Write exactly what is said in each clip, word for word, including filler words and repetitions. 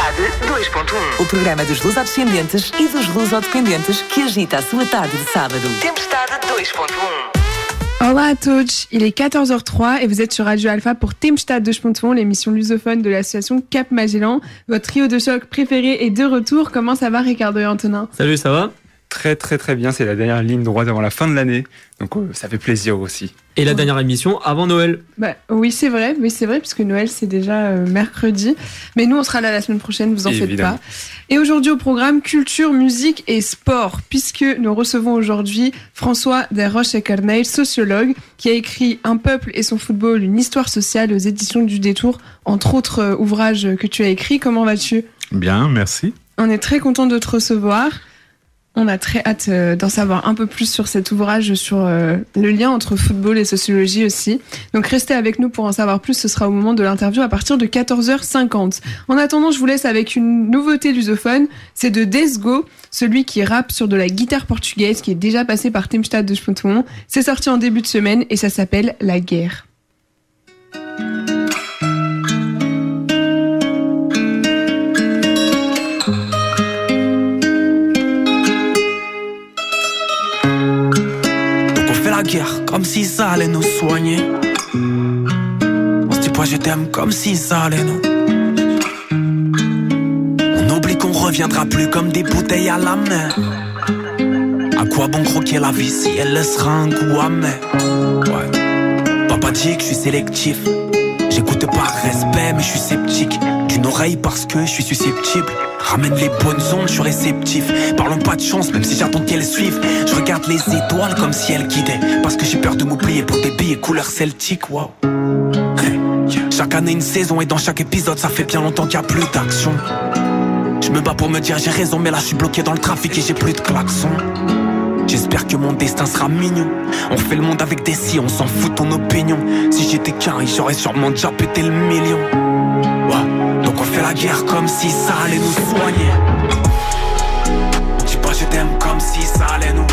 Tempestade dois ponto um. O programa dos lusodescendentes e dos lusodependentes que agita a sua tarde de sábado. Tempestade dois ponto um. Olá a todos, il est quatorze heures trois et vous êtes sur Radio Alpha pour Tempestade dois ponto um, l'émission lusophone de l'association Cap Magellan. Votre trio de choc préféré est de retour. Comment ça va, Ricardo et Antonin ? Salut, ça va ? Très très très bien, c'est la dernière ligne droite avant la fin de l'année, donc euh, ça fait plaisir aussi. Et la dernière émission avant Noël. Bah, oui c'est vrai, oui c'est vrai, puisque Noël c'est déjà euh, mercredi, mais nous on sera là la semaine prochaine, vous en faites Évidemment. pas. Et aujourd'hui au programme culture, musique et sport, puisque nous recevons aujourd'hui François Desroches-Corneille, sociologue, qui a écrit Un peuple et son football, une histoire sociale aux éditions du Détour, entre autres euh, ouvrages que tu as écrits. Comment vas-tu ? Bien, merci. On est très content de te recevoir. On a très hâte euh, d'en savoir un peu plus sur cet ouvrage, sur euh, le lien entre football et sociologie aussi. Donc restez avec nous pour en savoir plus, ce sera au moment de l'interview à partir de quatorze heures cinquante. En attendant, je vous laisse avec une nouveauté lusophone, c'est de Desgo, celui qui rappe sur de la guitare portugaise, qui est déjà passé par Tempestade dois ponto um. C'est sorti en début de semaine et ça s'appelle La Guerre. La guerre, comme si ça allait nous soigner. On se dit pas je t'aime comme si ça allait nous. On oublie qu'on reviendra plus comme des bouteilles à la mer. À quoi bon croquer la vie si elle laissera un goût amer? Ouais. Papa dit que je suis sélectif. J'écoute par respect mais je suis sceptique. D'une oreille parce que je suis susceptible. Ramène les bonnes ondes, je suis réceptif. Parlons pas de chance, même si j'attends qu'elles suivent. Je regarde les étoiles comme si elles guidaient. Parce que j'ai peur de m'oublier pour des billets couleur celtique, wow. Hey. Chaque année une saison et dans chaque épisode ça fait bien longtemps qu'il y a plus d'action. Je me bats pour me dire j'ai raison, mais là je suis bloqué dans le trafic et j'ai plus de klaxon. J'espère que mon destin sera mignon. On fait le monde avec des si, on s'en fout de ton opinion. Si j'étais qu'un, j'aurais sûrement déjà pété le million. Ouais. Donc on fait la guerre comme si ça allait nous soigner. On dit pas je t'aime comme si ça allait nous.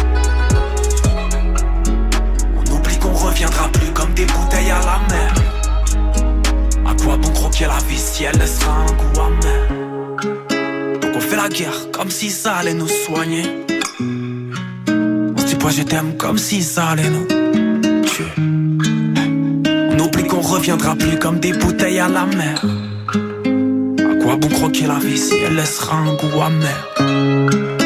On oublie qu'on reviendra plus comme des bouteilles à la mer. À quoi bon croquer la vie si elle laissera un goût amer? Donc on fait la guerre comme si ça allait nous soigner. On se dit pas je t'aime comme si ça allait nous tuer. On oublie qu'on reviendra plus comme des bouteilles à la mer. À quoi bon croquer la vie si elle laissera un goût amer?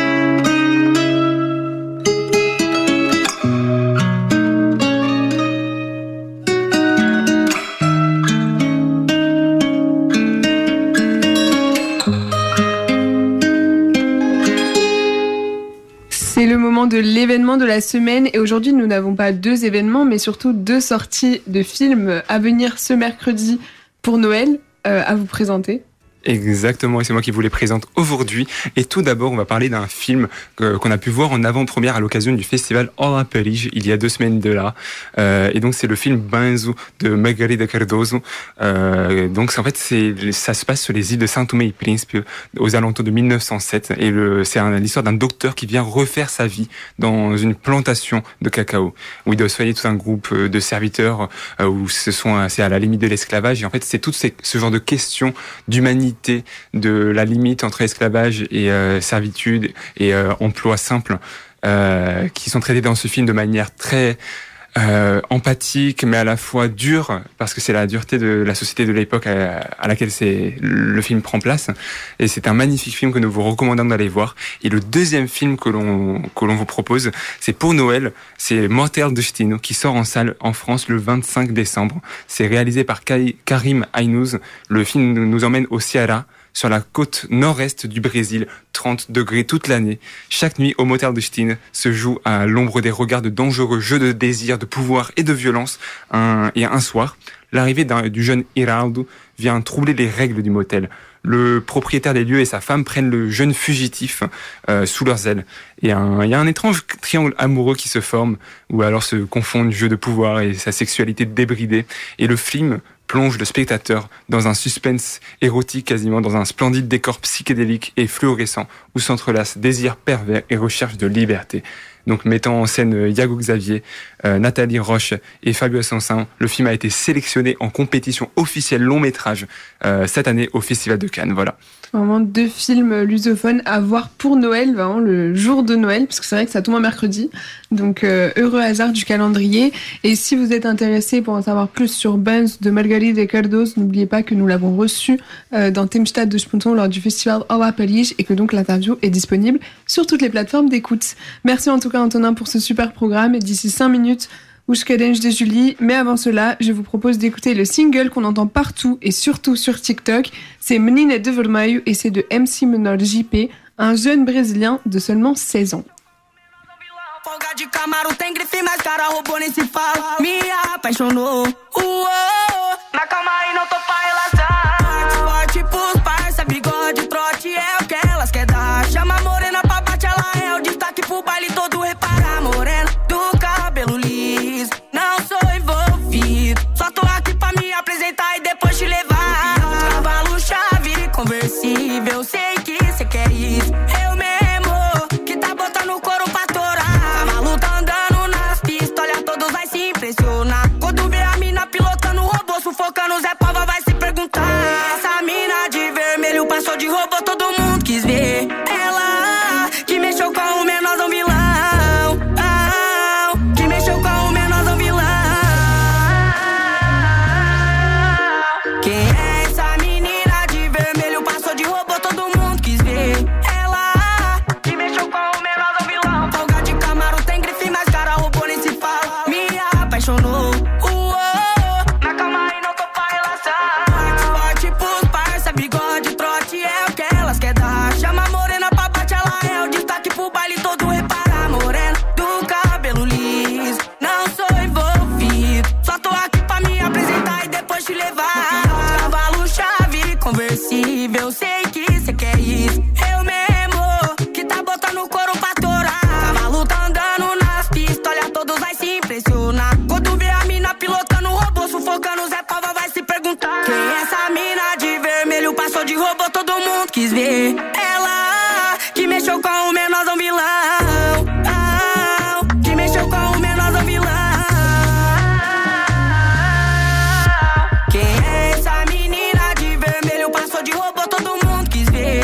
C'est le moment de l'événement de la semaine et aujourd'hui nous n'avons pas deux événements mais surtout deux sorties de films à venir ce mercredi pour Noël euh, à vous présenter. Exactement, et c'est moi qui vous les présente aujourd'hui. Et tout d'abord, on va parler d'un film que, qu'on a pu voir en avant-première à l'occasion du festival All à Paris, il y a deux semaines de là. Euh, et donc, c'est le film Benzo de Margarida Cardoso. Euh, donc, en fait, c'est, ça se passe sur les îles de São Tomé et Príncipe aux alentours de mille neuf cent sept. Et le, c'est un, l'histoire d'un docteur qui vient refaire sa vie dans une plantation de cacao, où il doit soigner tout un groupe de serviteurs, euh, où ce sont, c'est à la limite de l'esclavage. Et en fait, c'est tout ces, ce genre de questions d'humanité, de la limite entre esclavage et euh, servitude et euh, emploi simple euh, qui sont traités dans ce film de manière très euh, empathique mais à la fois dure parce que c'est la dureté de la société de l'époque à, à laquelle c'est, le film prend place et c'est un magnifique film que nous vous recommandons d'aller voir. Et le deuxième film que l'on, que l'on vous propose, c'est pour Noël, c'est Mortal Destino qui sort en salle en France le vingt-cinq décembre. C'est réalisé par Karim Aynouz. Le film nous emmène au Ceará, sur la côte nord-est du Brésil, trente degrés toute l'année. Chaque nuit, au Mortal Destino se joue à l'ombre des regards de dangereux jeux de désir, de pouvoir et de violence. Un, et un soir, l'arrivée d'un, du jeune Hiraldo vient troubler les règles du motel. Le propriétaire des lieux et sa femme prennent le jeune fugitif euh, sous leurs ailes. Et un, il y a un étrange triangle amoureux qui se forme, où alors se confondent jeu de pouvoir et sa sexualité débridée. Et le film plonge le spectateur dans un suspense érotique, quasiment dans un splendide décor psychédélique et fluorescent, où s'entrelacent désir pervers et recherche de liberté. donc mettant en scène Iago Xavier, euh, Nathalie Roche et Fabio Assansin. Le film a été sélectionné en compétition officielle long métrage euh, cette année au Festival de Cannes. Voilà. Vraiment deux films lusophones à voir pour Noël, vraiment le jour de Noël, parce que c'est vrai que ça tombe un mercredi. Donc euh, heureux hasard du calendrier. Et si vous êtes intéressé pour en savoir plus sur Buns de Margarida Cardoso, n'oubliez pas que nous l'avons reçu euh, dans Tempestade de Sponton lors du festival Olá Paris et que donc l'interview est disponible sur toutes les plateformes d'écoute. Merci en tout cas Antonin pour ce super programme et d'ici cinq minutes, Os Cadernos de Julie. Mais avant cela, je vous propose d'écouter le single qu'on entend partout et surtout sur TikTok. C'est Menina de Vermelho et c'est de M C Menor J P, un jeune brésilien de seulement seize ans. Folga de Camaro tem grife, mas cara roubou nem se fala. Me apaixonou. Uou, na calma aí não tô pra relaxar. Forte, forte pros parça, bigode, trote é o que elas quer dar. Chama a morena pra bate, ela é o destaque pro baile todo. Repara, morena do cabelo liso. Não sou envolvido, só tô aqui pra me apresentar e depois te levar. Cavalo, chave, conversível, sei que cê quer isso. Eu mesmo, que tá botando o couro pra torar. Quando vê a mina pilotando o robô, sufocando Zé Pava, vai se perguntar. Essa mina de vermelho passou de robô, todo mundo quis ver. Ela que mexeu com o menorzão vilão, que mexeu com o menorzão vilão. Quem é essa menina de vermelho passou de robô, todo mundo quis ver. Ela que mexeu com o menorzão vilão. Folga de Camaro tem grife, mas cara robô nem se fala. Me apaixonou. Uou, na calma aí não tô pra relaxar. Forte, forte pros parça, bigode, trote é o que elas quer dar. Chama a morena pra bate, ela é o destaque pro baile todo. Repara, morena do cabelo liso. Não sou envolvido, só tô aqui pra me apresentar e depois te levar. Cavalo, chave, conversível, sei que cê quer isso. Eu mesmo, que tá botando o couro pra torar. Cavalo tá andando nas pistas, olha todos vai se impressionar. Quando vê a mina pilotando o robô, sufocando Zé Pava, vai se perguntar. Quem é essa mina de vermelho passou de robô, todo mundo quis ver. Ela que mexeu com o menorzão vilão, que mexeu com o menorzão vilão. Quem é essa menina de vermelho passou de robô, todo mundo quis ver.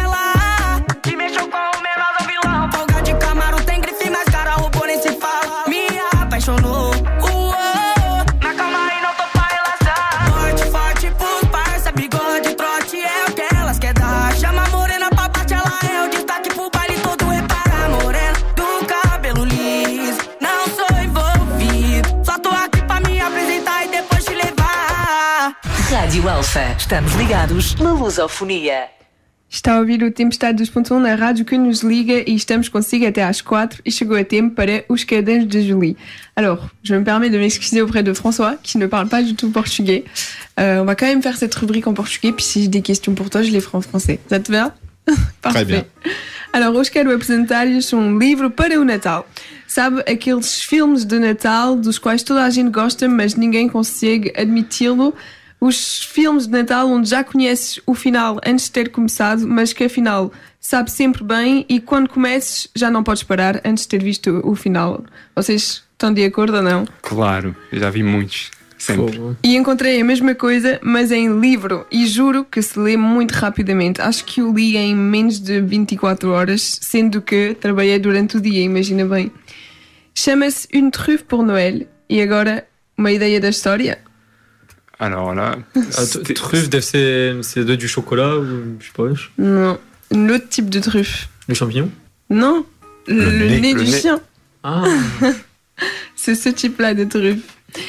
Ela que mexeu com o menorzão vilão. Folga de Camaro tem grife, mas cara robô nem se fala. Me apaixonou. Uou, na calma aí não tô pra relaxar. Forte, forte pros parça, bigode, trote é o que elas quer dar. Chama a morena pra bate, ela é o destaque pro baile todo. Repara, morena do cabelo liso. Não sou envolvido, só tô aqui pra me apresentar e depois te levar. Rádio Alfa. Estamos ligados na lusofonia. Está a ouvir o Tempestade dos Pontos na rádio que nos liga e estamos consigo até às quatro et chegou a tempo para Os Cadernos de Julie. Alors, je me permets de m'excuser auprès de François qui ne parle pas du tout portugais. Euh, on va quand même faire cette rubrique en portugais, puis si j'ai des questions pour toi, je les ferai en français. Ça te va? Parfait. Très bien. Alors, hoje quero apresentar-lhes um livro para o Natal. Sabe, aqueles filmes de Natal dos quais toda a gente gosta, mas ninguém consegue admiti-lo. Os filmes de Natal onde já conheces o final antes de ter começado, mas que afinal sabe sempre bem e quando comeces já não podes parar antes de ter visto o final. Vocês estão de acordo ou não? Claro, eu já vi muitos. Sempre. Pô, E encontrei a mesma coisa, mas em livro. E juro que se lê muito rapidamente. Acho que o li em menos de vinte e quatro horas, sendo que trabalhei durante o dia, imagina bem. Chama-se Une Truffe pour Noël. E agora, uma ideia da história? Alors là, ah, t- truffe, deve ser, c'est de du chocolat ou je sais pas. je- Non. Un autre type de truffe. Les champignons. Non. Le, Le le nez, nez le du nez. chien. Ah, C'est ce type-là de truffe.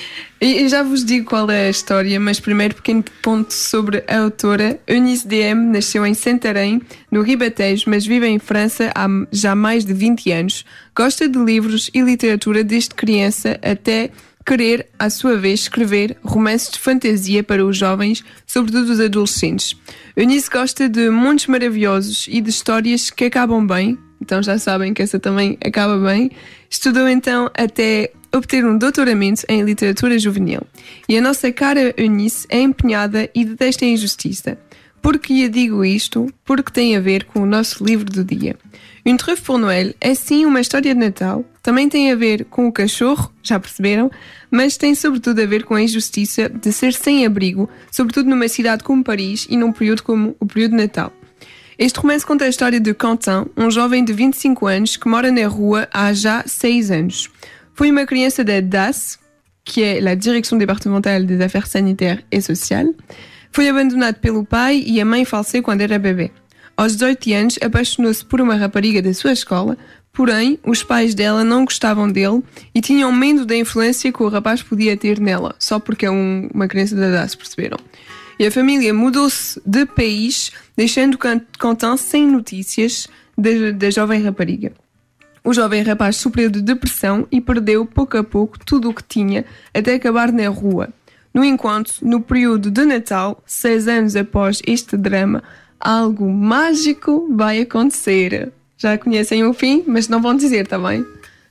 E e já vos digo qual é a história, mas primeiro pequeno ponto sobre a autora. Eunice D M nasceu em Santarém, no Ribatejo, mas vive em França há já mais de vinte anos. Gosta de livros e literatura desde criança até querer, à sua vez, escrever romances de fantasia para os jovens, sobretudo os adolescentes. Eunice gosta de mundos maravilhosos e de histórias que acabam bem. Então já sabem que essa também acaba bem. Estudou então até obter um doutoramento em literatura juvenil. E a nossa cara Eunice é empenhada e detesta a injustiça. Por que eu digo isto? Porque tem a ver com o nosso livro do dia. Une truffe pour Noël é sim uma história de Natal, também tem a ver com o cachorro, já perceberam, mas tem sobretudo a ver com a injustiça de ser sem abrigo, sobretudo numa cidade como Paris e num período como o período de Natal. Este romance conta a história de Quentin, um jovem de vinte e cinco anos que mora na rua há já seis anos. Foi uma criança da D A S, que é a Direção Departemental des Affaires Sanitaires et Sociales. Foi abandonado pelo pai e a mãe faleceu quando era bebê. Aos dezoito anos, apaixonou-se por uma rapariga da sua escola, porém, os pais dela não gostavam dele e tinham medo da influência que o rapaz podia ter nela, só porque é um, uma criança da D A S, perceberam? E a família mudou-se de país, deixando Quentin sem notícias da, da jovem rapariga. O jovem rapaz sofreu de depressão e perdeu, pouco a pouco, tudo o que tinha, até acabar na rua. No entanto, no período de Natal, seis anos após este drama, algo mágico vai acontecer. Já conhecem o fim, mas não vão dizer, tá bem?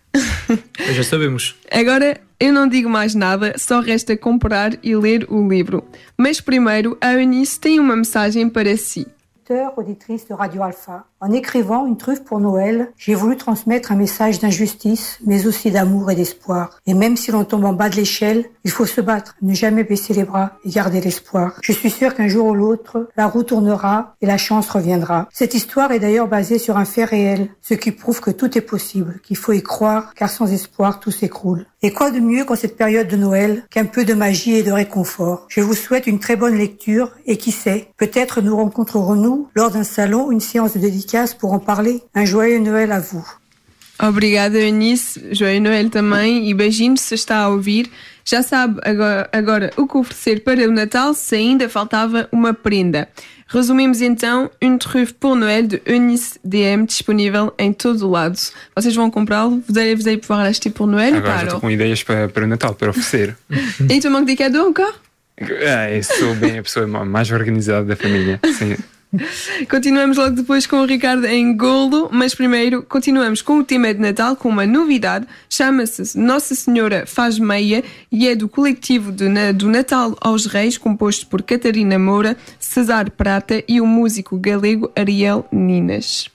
Já sabemos. Agora, eu não digo mais nada, só resta comprar e ler o livro. Mas primeiro, a Eunice tem uma mensagem para si. Auditrice de Radio Alpha. En écrivant Une truffe pour Noël, j'ai voulu transmettre un message d'injustice, mais aussi d'amour et d'espoir. Et même si l'on tombe en bas de l'échelle, il faut se battre, ne jamais baisser les bras et garder l'espoir. Je suis sûre qu'un jour ou l'autre, la roue tournera et la chance reviendra. Cette histoire est d'ailleurs basée sur un fait réel, ce qui prouve que tout est possible, qu'il faut y croire, car sans espoir, tout s'écroule. Et quoi de mieux qu'en cette période de Noël, qu'un peu de magie et de réconfort. Je vous souhaite une très bonne lecture et qui sait, peut-être nous rencontrerons-nous lors d'un salon ou une séance de dédicace pour en parler. Un joyeux Noël à vous. Obrigada, Eunice. Joyeux Noël também e beijinhos se está a ouvir. Já sabe agora, agora o que oferecer para o Natal se ainda faltava uma prenda. Resumimos então Une truffe pour Noël de Eunice D M, disponível em todo o lado. Vocês vão comprá-lo? Vous allez, vous allez pouvoir l'acheter pour Noël ou pas? Agora já estou com ideias para, para o Natal, para oferecer. E tu manques des cadeaux encore? Ah, eu sou bem a pessoa mais organizada da família. Sim. Continuamos logo depois com o Ricardo em Golo, mas primeiro continuamos com o tema de Natal com uma novidade. Chama-se Nossa Senhora Faz Meia e é do coletivo de, do Natal aos Reis, composto por Catarina Moura, Cesar Prata e o músico galego Ariel Ninas.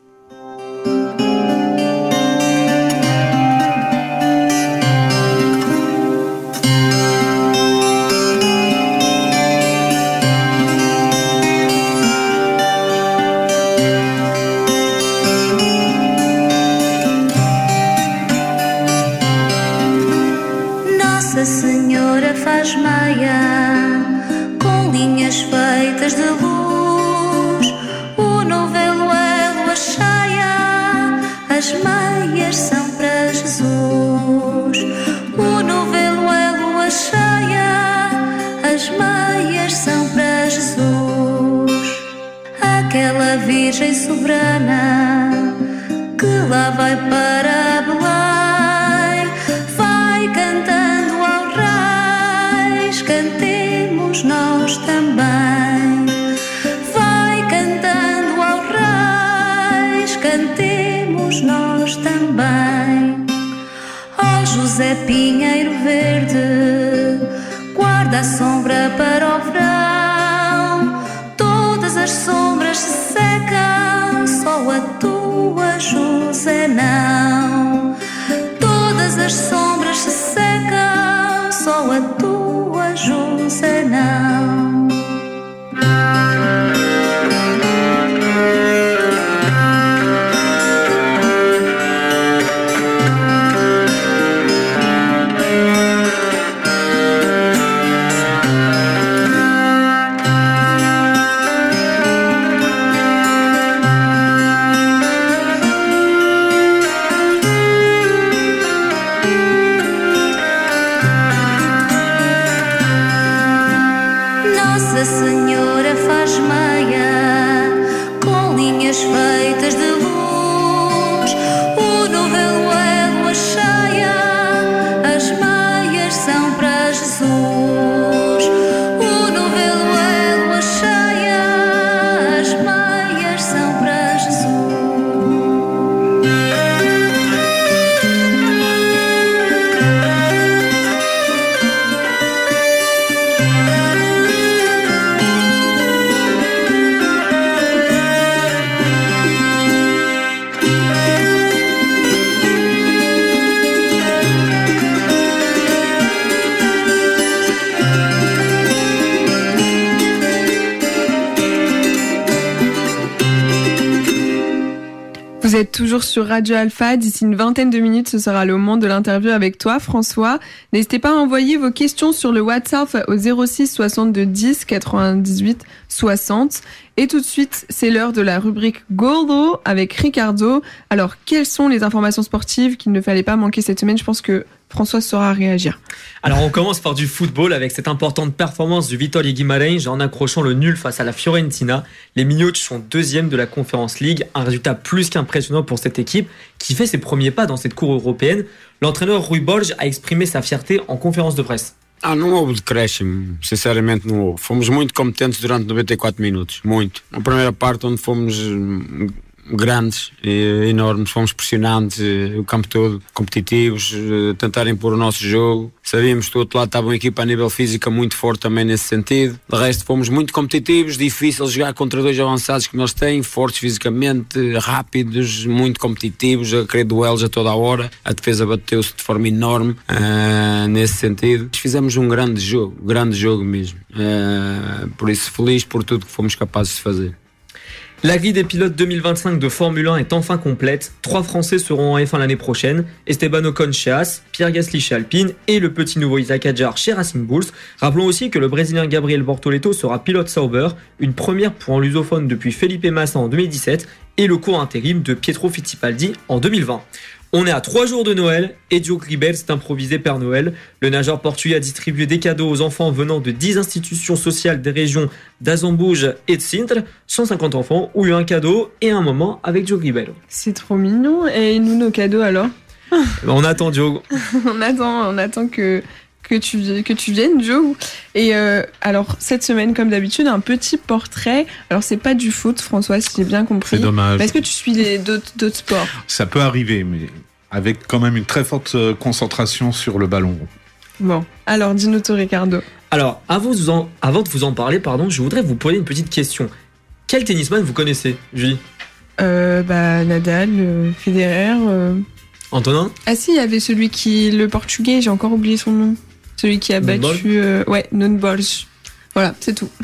Senhora faz meia com linhas feitas de luz, o novelo é lua cheia, as meias são para Jesus. O novelo é lua cheia, as meias são para Jesus. Aquela Virgem soberana que lá vai para Belém, vai cantando ao Reis, cantemos nós também. Vai cantando ao Reis, cantemos nós também. Ó José Pinheiro Verde, guarda a sombra para o verão. Todas as sombras se secam, só a tua, José, não. Todas as sombras se secam, só a tua, José, não. Vous êtes toujours sur Radio Alpha. D'ici une vingtaine de minutes, ce sera le moment de l'interview avec toi, François. N'hésitez pas à envoyer vos questions sur le WhatsApp au zéro six soixante-deux dix quatre-vingt-dix-huit soixante. Et tout de suite, c'est l'heure de la rubrique Gordo avec Ricardo. Alors, quelles sont les informations sportives qu'il ne fallait pas manquer cette semaine? Je pense que François saura réagir. Alors on commence par du football avec cette importante performance du Vitória Guimarães en accrochant le nul face à la Fiorentina. Les Minhotes sont deuxième de la Conference League, un résultat plus qu'impressionnant pour cette équipe qui fait ses premiers pas dans cette cour européenne. L'entraîneur Rui Borges a exprimé sa fierté en conférence de presse. Ah, não houve decréscimo, sinceramente não houve. Fomos muito competentes durante noventa e quatro minutos, muito. A primeira parte onde fomos grandes e enormes, fomos pressionantes o campo todo, competitivos, tentar impor o nosso jogo. Sabíamos que do outro lado estava uma equipa a nível físico muito forte também nesse sentido. De resto fomos muito competitivos, difícil jogar contra dois avançados que nós têm, fortes fisicamente, rápidos, muito competitivos, a querer duelos a toda a hora. A defesa bateu-se de forma enorme uh, nesse sentido. Fizemos um grande jogo, grande jogo mesmo. Uh, por isso feliz por tudo que fomos capazes de fazer. La grille des pilotes deux mille vingt-cinq de Formule un est enfin complète. Trois Français seront en F un l'année prochaine. Esteban Ocon chez Haas, Pierre Gasly chez Alpine et le petit nouveau Isaac Hadjar chez Racing Bulls. Rappelons aussi que le Brésilien Gabriel Bortoleto sera pilote Sauber, une première pour un lusophone depuis Felipe Massa en deux mille dix-sept et le cours intérim de Pietro Fittipaldi en deux mille vingt. On est à trois jours de Noël et Diogo Ribeiros s'est improvisé Père Noël. Le nageur portugais a distribué des cadeaux aux enfants venant de dix institutions sociales des régions d'Azambuja et de Sintra. cent cinquante enfants ont eu un cadeau et un moment avec Diogo Ribeiros. C'est trop mignon. Et nous, nos cadeaux alors? On attend Diogo. on attend, on attend que, que, tu, que tu viennes, Diogo. Et euh, alors, cette semaine, comme d'habitude, un petit portrait. Alors, c'est pas du foot, François, si j'ai bien compris. C'est dommage. Mais est-ce que tu suis les, d'autres, d'autres sports? Ça peut arriver, mais avec quand même une très forte concentration sur le ballon. Bon, alors dis-nous tout, Ricardo. Alors, avant de, vous en, avant de vous en parler, pardon, je voudrais vous poser une petite question. Quel tennisman vous connaissez, Julie? euh, bah, Nadal, euh, Federer. Euh... Antonin? Ah si, il y avait celui qui, le portugais, j'ai encore oublié son nom. Celui qui a non battu... Euh, ouais, Nuno Borges. Voilà, c'est tout.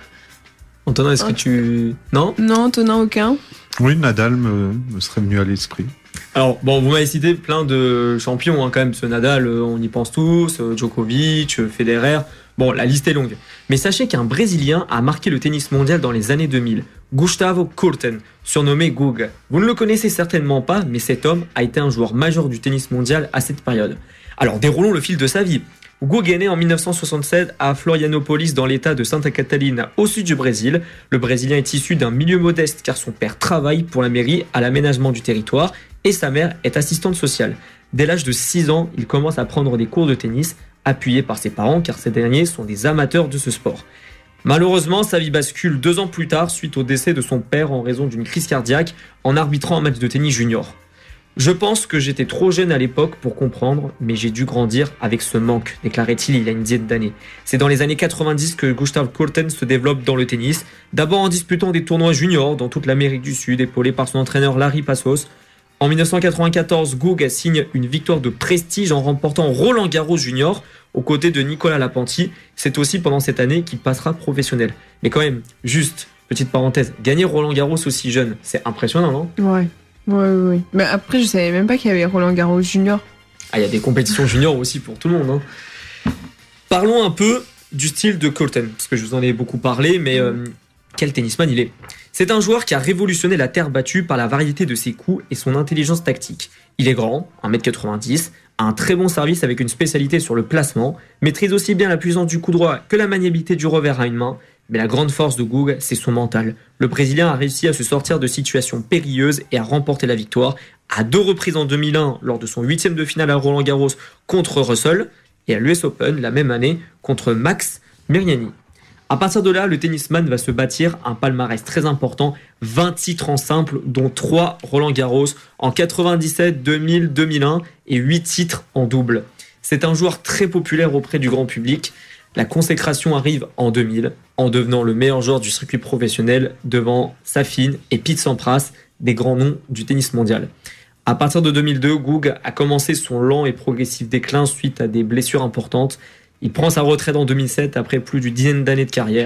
Antonin, est-ce que tu... Non? Non, Antonin, aucun. Oui, Nadal me, me serait venu à l'esprit. Alors, bon, vous m'avez cité plein de champions, hein, quand même. Ce Nadal, on y pense tous. Djokovic, Federer. Bon, la liste est longue. Mais sachez qu'un Brésilien a marqué le tennis mondial dans les années deux mille. Gustavo Kuerten, surnommé Guga. Vous ne le connaissez certainement pas, mais cet homme a été un joueur majeur du tennis mondial à cette période. Alors, déroulons le fil de sa vie. Guga est né en dix-neuf cent soixante-sept à Florianópolis dans l'état de Santa Catarina au sud du Brésil. Le Brésilien est issu d'un milieu modeste car son père travaille pour la mairie à l'aménagement du territoire et sa mère est assistante sociale. Dès l'âge de six ans, il commence à prendre des cours de tennis appuyé par ses parents car ces derniers sont des amateurs de ce sport. Malheureusement, sa vie bascule deux ans plus tard suite au décès de son père en raison d'une crise cardiaque en arbitrant un match de tennis junior. Je pense que j'étais trop jeune à l'époque pour comprendre, mais j'ai dû grandir avec ce manque, déclarait-il il y a une dizaine d'années. C'est dans les années quatre-vingt-dix que Gustavo Kuerten se développe dans le tennis, d'abord en disputant des tournois juniors dans toute l'Amérique du Sud, épaulé par son entraîneur Larry Passos. En dix-neuf cent quatre-vingt-quatorze, Guga signe une victoire de prestige en remportant Roland Garros Junior aux côtés de Nicolas Lapentti. C'est aussi pendant cette année qu'il passera professionnel. Mais quand même, juste, petite parenthèse, gagner Roland Garros aussi jeune, c'est impressionnant, non ? Ouais. Oui, oui, oui. Mais après, je savais même pas qu'il y avait Roland Garros Junior. Ah, il y a des compétitions juniors aussi pour tout le monde. Hein. Parlons un peu du style de Kuerten, parce que je vous en ai beaucoup parlé, mais euh, quel tennisman il est. C'est un joueur qui a révolutionné la terre battue par la variété de ses coups et son intelligence tactique. Il est grand, un mètre quatre-vingt-dix, a un très bon service avec une spécialité sur le placement, maîtrise aussi bien la puissance du coup droit que la maniabilité du revers à une main. Mais la grande force de Guga, c'est son mental. Le Brésilien a réussi à se sortir de situations périlleuses et à remporter la victoire à deux reprises en deux mille un lors de son huitième de finale à Roland Garros contre Russell et à l'U S Open la même année contre Max Miriani. À partir de là, le tennisman va se bâtir un palmarès très important, vingt titres en simple, dont trois Roland Garros en quatre-vingt-dix-sept, deux mille, deux mille un et huit titres en double. C'est un joueur très populaire auprès du grand public. La consécration arrive en deux mille, en devenant le meilleur joueur du circuit professionnel devant Safin et Pete Sampras, des grands noms du tennis mondial. À partir de deux mille deux, Guga a commencé son lent et progressif déclin suite à des blessures importantes. Il prend sa retraite en deux mille sept après plus d'une dizaine d'années de carrière.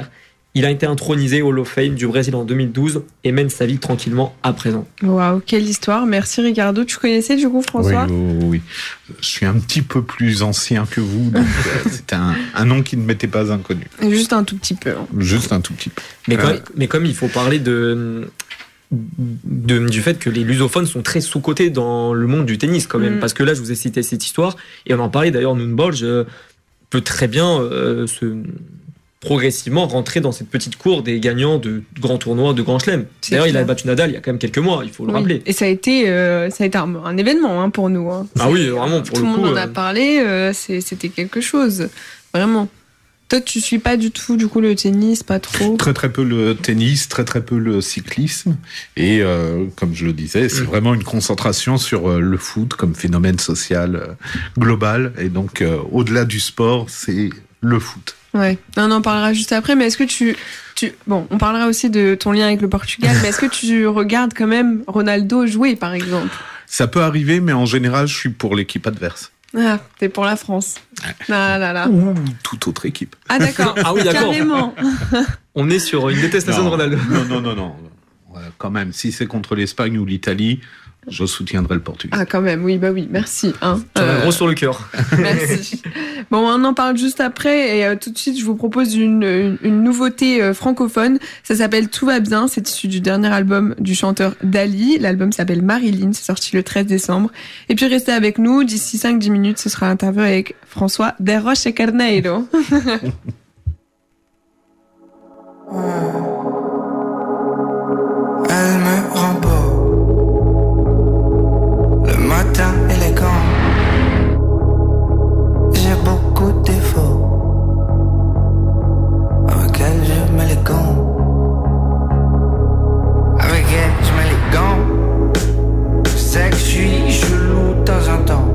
Il a été intronisé au Hall of Fame du Brésil en deux mille douze et mène sa vie tranquillement à présent. Waouh, quelle histoire. Merci Ricardo. Tu connaissais du coup François ? Oui, oui, oui. Je suis un petit peu plus ancien que vous, donc euh, c'était un, un nom qui ne m'était pas inconnu. Juste un tout petit peu. Hein. Juste un tout petit peu. Mais, Euh, comme, mais comme il faut parler de, de, du fait que les lusophones sont très sous-cotés dans le monde du tennis quand même. Mm. Parce que là, je vous ai cité cette histoire et on en parlait d'ailleurs, Nunborg euh, peut très bien euh, se... progressivement rentrer dans cette petite cour des gagnants de grands tournois, de grands chelems. C'est D'ailleurs, il clair. a battu Nadal il y a quand même quelques mois, il faut le Oui. rappeler. Et ça a été, euh, ça a été un, un événement hein, pour nous. Hein. Ah oui, vraiment, pour Tout le le coup. monde en a euh, parlé, euh, c'est- c'était quelque chose. Vraiment. Toi, tu suis pas du tout du coup le tennis, pas trop. Très très peu le tennis, très très peu le cyclisme. Et euh, comme je le disais, c'est Mm. vraiment une concentration sur euh, le foot comme phénomène social euh, global. Et donc, euh, au-delà du sport, c'est le foot. Ouais. On en parlera juste après. Mais est-ce que tu, tu, bon, on parlera aussi de ton lien avec le Portugal. Mais est-ce que tu regardes quand même Ronaldo jouer, par exemple ? Ça peut arriver, mais en général, je suis pour l'équipe adverse. Ah, t'es pour la France. Ah là là. Ou toute autre équipe. Ah d'accord. Ah oui, d'accord. Carrément. On est sur une détestation Non, de Ronaldo. Non, non, non, non. Ouais, quand même, si c'est contre l'Espagne ou l'Italie, je soutiendrai le Portugal. Ah quand même, oui, bah oui, merci. Hein. T'en as Euh, gros sur le cœur. Merci. Bon, on en parle juste après et euh, tout de suite, je vous propose une, une, une nouveauté euh, francophone. Ça s'appelle Tout va bien. C'est issu du dernier album du chanteur Dali. L'album s'appelle Marilyn. C'est sorti le treize décembre. Et puis restez avec nous. D'ici cinq dix minutes, ce sera l'interview avec François Desroches et Carneiro. Elle me rend beau. Le matin élégant. J'ai beaucoup de défauts. Avec elle je mets les gants. Avec elle je mets les gants. Je sais que je suis chelou de temps en temps.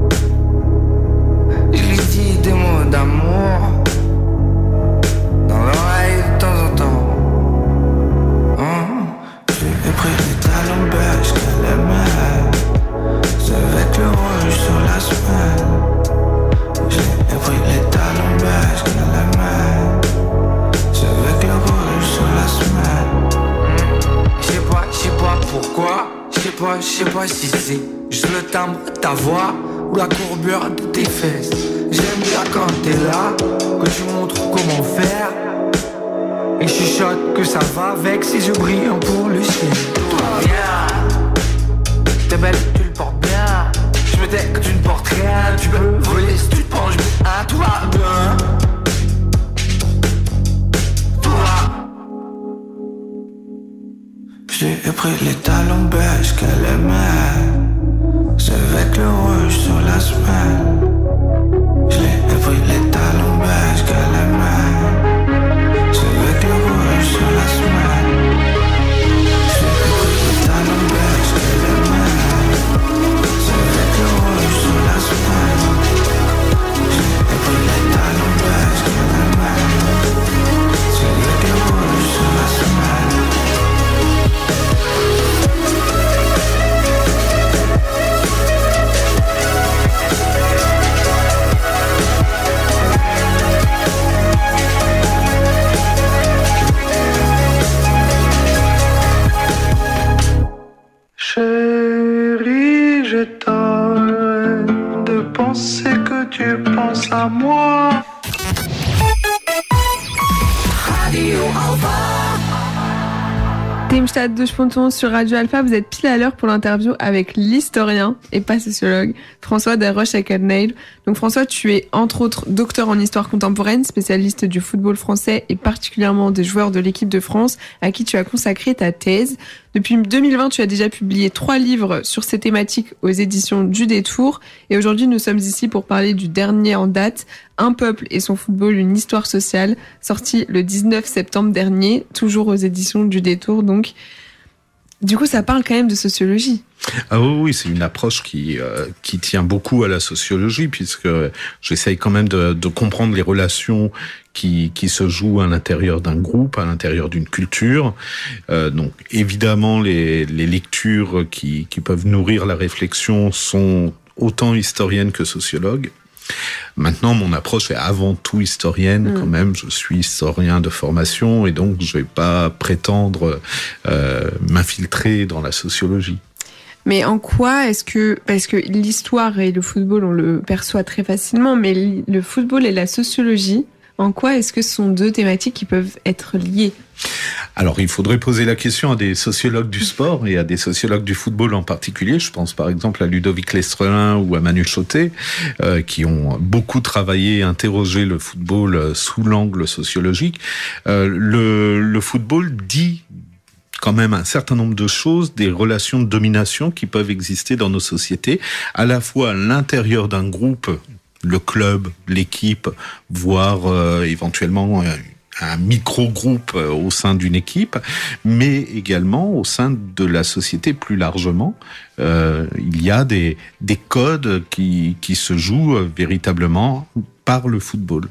Je lui dis des mots d'amour dans l'oreille de temps en temps. Hein? J'ai pris les talons beige qu'elle aimait. C'est avec le rouge sur la semaine. J'ai pris les talons beige qu'elle aimait. C'est avec le rouge sur la semaine. Je sais pas, je sais pas pourquoi. Je sais pas, je sais pas si c'est juste le timbre de ta voix ou la courbure de tes fesses. J'aime bien quand t'es là, que tu montres comment faire. Et je chuchote que ça va avec ses yeux brillants pour le ciel. Tout va bien, t'es belle, tu le portes bien. Je me dis que tu ne portes rien, tu peux voler si tu te penches bien. Tout va bien, tout va. J'ai pris les talons beige qu'elle aimait. C'est avec le rouge sur la semaine. J'ai pris les talons beige qu'elle aimait. C'est avec le rouge sur la semaine. J'ai pris les talons beige qu'elle aimait. C'est avec le rouge sur la semaine. J'ai pris les talons beige qu'elle aimait. C'est avec le rouge sur la semaine. Chérie, j'étonne de penser que tu penses à moi. Radio Teamstad de Sponton sur Radio Alpha, vous êtes pile à l'heure pour l'interview avec l'historien et pas sociologue François Desroches et Carneiro. Donc François, tu es entre autres docteur en histoire contemporaine, spécialiste du football français et particulièrement des joueurs de l'équipe de France à qui tu as consacré ta thèse. Depuis deux mille vingt, tu as déjà publié trois livres sur ces thématiques aux éditions du Détour. Et aujourd'hui, nous sommes ici pour parler du dernier en date, Un peuple et son football, une histoire sociale, sorti le dix-neuf septembre dernier, toujours aux éditions du Détour. Donc, du coup, ça parle quand même de sociologie. Ah oui, oui, c'est une approche qui euh, qui tient beaucoup à la sociologie, puisque j'essaye quand même de, de comprendre les relations qui qui se jouent à l'intérieur d'un groupe, à l'intérieur d'une culture. Euh, donc évidemment, les les lectures qui qui peuvent nourrir la réflexion sont autant historiennes que sociologues. Maintenant, mon approche est avant tout historienne, mmh. quand même. Je suis historien de formation et donc je vais pas prétendre euh, m'infiltrer dans la sociologie. Mais en quoi est-ce que, parce que l'histoire et le football, on le perçoit très facilement, mais le football et la sociologie, en quoi est-ce que ce sont deux thématiques qui peuvent être liées ? Alors, il faudrait poser la question à des sociologues du sport et à des sociologues du football en particulier. Je pense par exemple à Ludovic Lestrelin ou à Manu Chotet, euh, qui ont beaucoup travaillé et interrogé le football sous l'angle sociologique. Euh, le, le football dit quand même un certain nombre de choses, des relations de domination qui peuvent exister dans nos sociétés, à la fois à l'intérieur d'un groupe, le club, l'équipe, voire euh, éventuellement euh, un micro-groupe euh, au sein d'une équipe, mais également au sein de la société plus largement. Euh, il y a des, des codes qui, qui se jouent euh, véritablement par le football.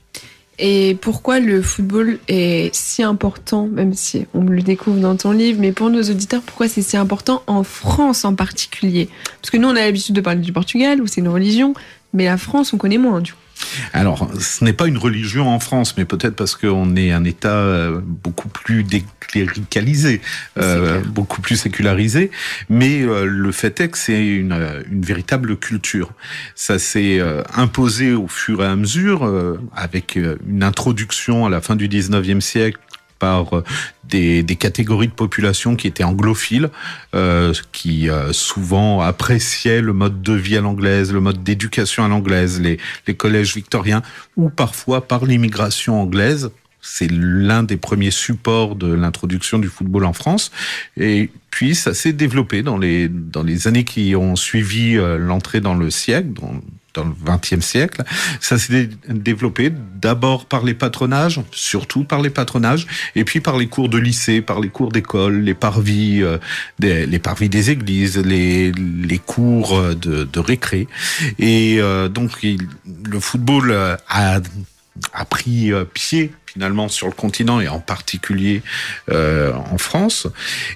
Et pourquoi le football est si important, même si on le découvre dans ton livre, mais pour nos auditeurs, pourquoi c'est si important en France en particulier ? Parce que nous, on a l'habitude de parler du Portugal, où c'est une religion, mais la France, on connaît moins, du coup. Alors, ce n'est pas une religion en France, mais peut-être parce qu'on est un État beaucoup plus décléricalisé, euh, beaucoup plus sécularisé. Mais euh, le fait est que c'est une, une véritable culture. Ça s'est euh, imposé au fur et à mesure, euh, avec une introduction à la fin du dix-neuvième siècle par des, des catégories de population qui étaient anglophiles, euh, qui euh, souvent appréciaient le mode de vie à l'anglaise, le mode d'éducation à l'anglaise, les, les collèges victoriens, ou parfois par l'immigration anglaise. C'est l'un des premiers supports de l'introduction du football en France. Et puis, ça s'est développé dans les, dans les années qui ont suivi euh, l'entrée dans le siècle, dans, dans le vingtième siècle. Ça s'est développé d'abord par les patronages, surtout par les patronages, et puis par les cours de lycée, par les cours d'école, les parvis, euh, des, les parvis des églises, les, les cours de, de récré. Et euh, donc, il, le football a, a pris pied finalement sur le continent et en particulier euh, en France.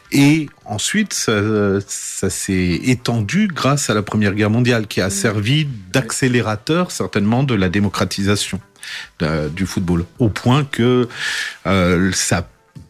Et ensuite, ça, ça s'est étendu grâce à la Première Guerre mondiale qui a servi d'accélérateur certainement de la démocratisation de, du football, au point que euh, ça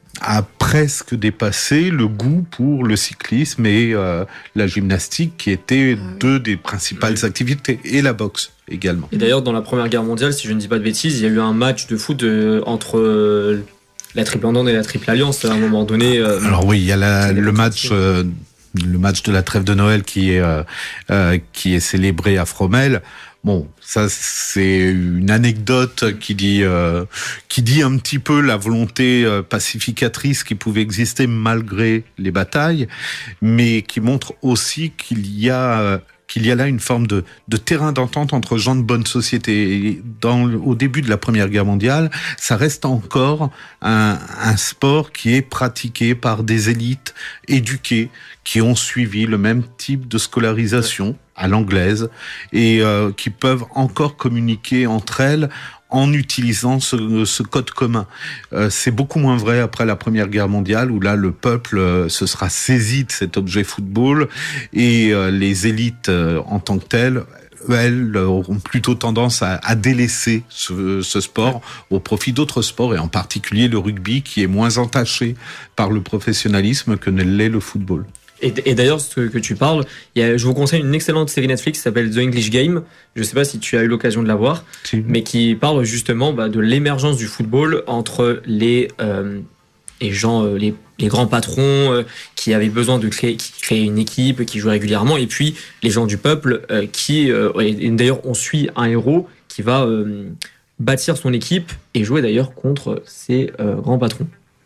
a presque dépassé le goût pour le cyclisme et euh, la gymnastique qui étaient deux des principales oui. activités, et la boxe également. Et d'ailleurs, dans la Première Guerre mondiale, si je ne dis pas de bêtises, il y a eu un match de foot de, entre euh, la Triple Entente et la Triple Alliance à un moment donné. Euh, Alors oui, il y a la, le match... Euh, le match de la trêve de Noël qui est euh, euh, qui est célébré à Fromelles. Bon, ça c'est une anecdote qui dit euh, qui dit un petit peu la volonté euh, pacificatrice qui pouvait exister malgré les batailles, mais qui montre aussi qu'il y a euh, qu'il y a là une forme de, de terrain d'entente entre gens de bonne société. Et dans, au début de la Première Guerre mondiale, ça reste encore un, un sport qui est pratiqué par des élites éduquées, qui ont suivi le même type de scolarisation à l'anglaise et euh, qui peuvent encore communiquer entre elles en utilisant ce, ce code commun. Euh, c'est beaucoup moins vrai après la Première Guerre mondiale, où là, le peuple euh, se sera saisi de cet objet football, et euh, les élites euh, en tant que telles, elles auront plutôt tendance à, à délaisser ce, ce sport au profit d'autres sports, et en particulier le rugby, qui est moins entaché par le professionnalisme que ne l'est le football. Et, et d'ailleurs, ce que tu parles, il y a, je vous conseille une excellente série Netflix qui s'appelle The English Game. Je ne sais pas si tu as eu l'occasion de la voir, si. mais qui parle justement bah, de l'émergence du football entre les, euh, les gens, euh, les, les grands patrons euh, qui avaient besoin de créer, qui créaient une équipe, qui jouaient régulièrement, et puis les gens du peuple euh, qui, euh, et, et d'ailleurs, on suit un héros qui va euh, bâtir son équipe et jouer d'ailleurs contre ces euh, grands patrons.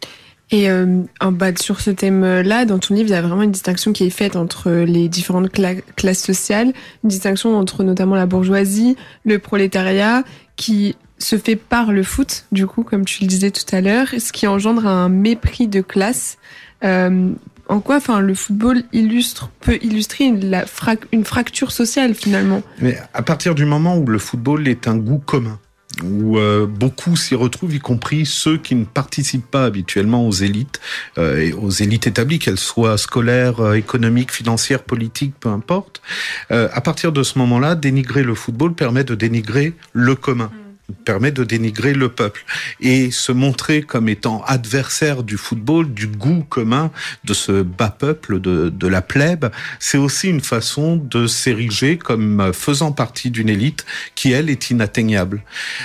Et euh, en bas sur ce thème-là, dans ton livre, il y a vraiment une distinction qui est faite entre les différentes cla- classes sociales, une distinction entre notamment la bourgeoisie, le prolétariat, qui se fait par le foot, du coup, comme tu le disais tout à l'heure, ce qui engendre un mépris de classe. Euh, en quoi, enfin, le football illustre, peut illustrer une, la fra- une fracture sociale, finalement. Mais à partir du moment où le football est un goût commun, où euh, beaucoup s'y retrouvent, y compris ceux qui ne participent pas habituellement aux élites, euh, et aux élites établies, qu'elles soient scolaires, euh, économiques, financières, politiques, peu importe. Euh, à partir de ce moment-là, dénigrer le football permet de dénigrer le commun. permet de dénigrer le peuple et se montrer comme étant adversaire du football, du goût commun de ce bas peuple, de, de la plèbe. C'est aussi une façon de s'ériger comme faisant partie d'une élite qui, elle, est inatteignable.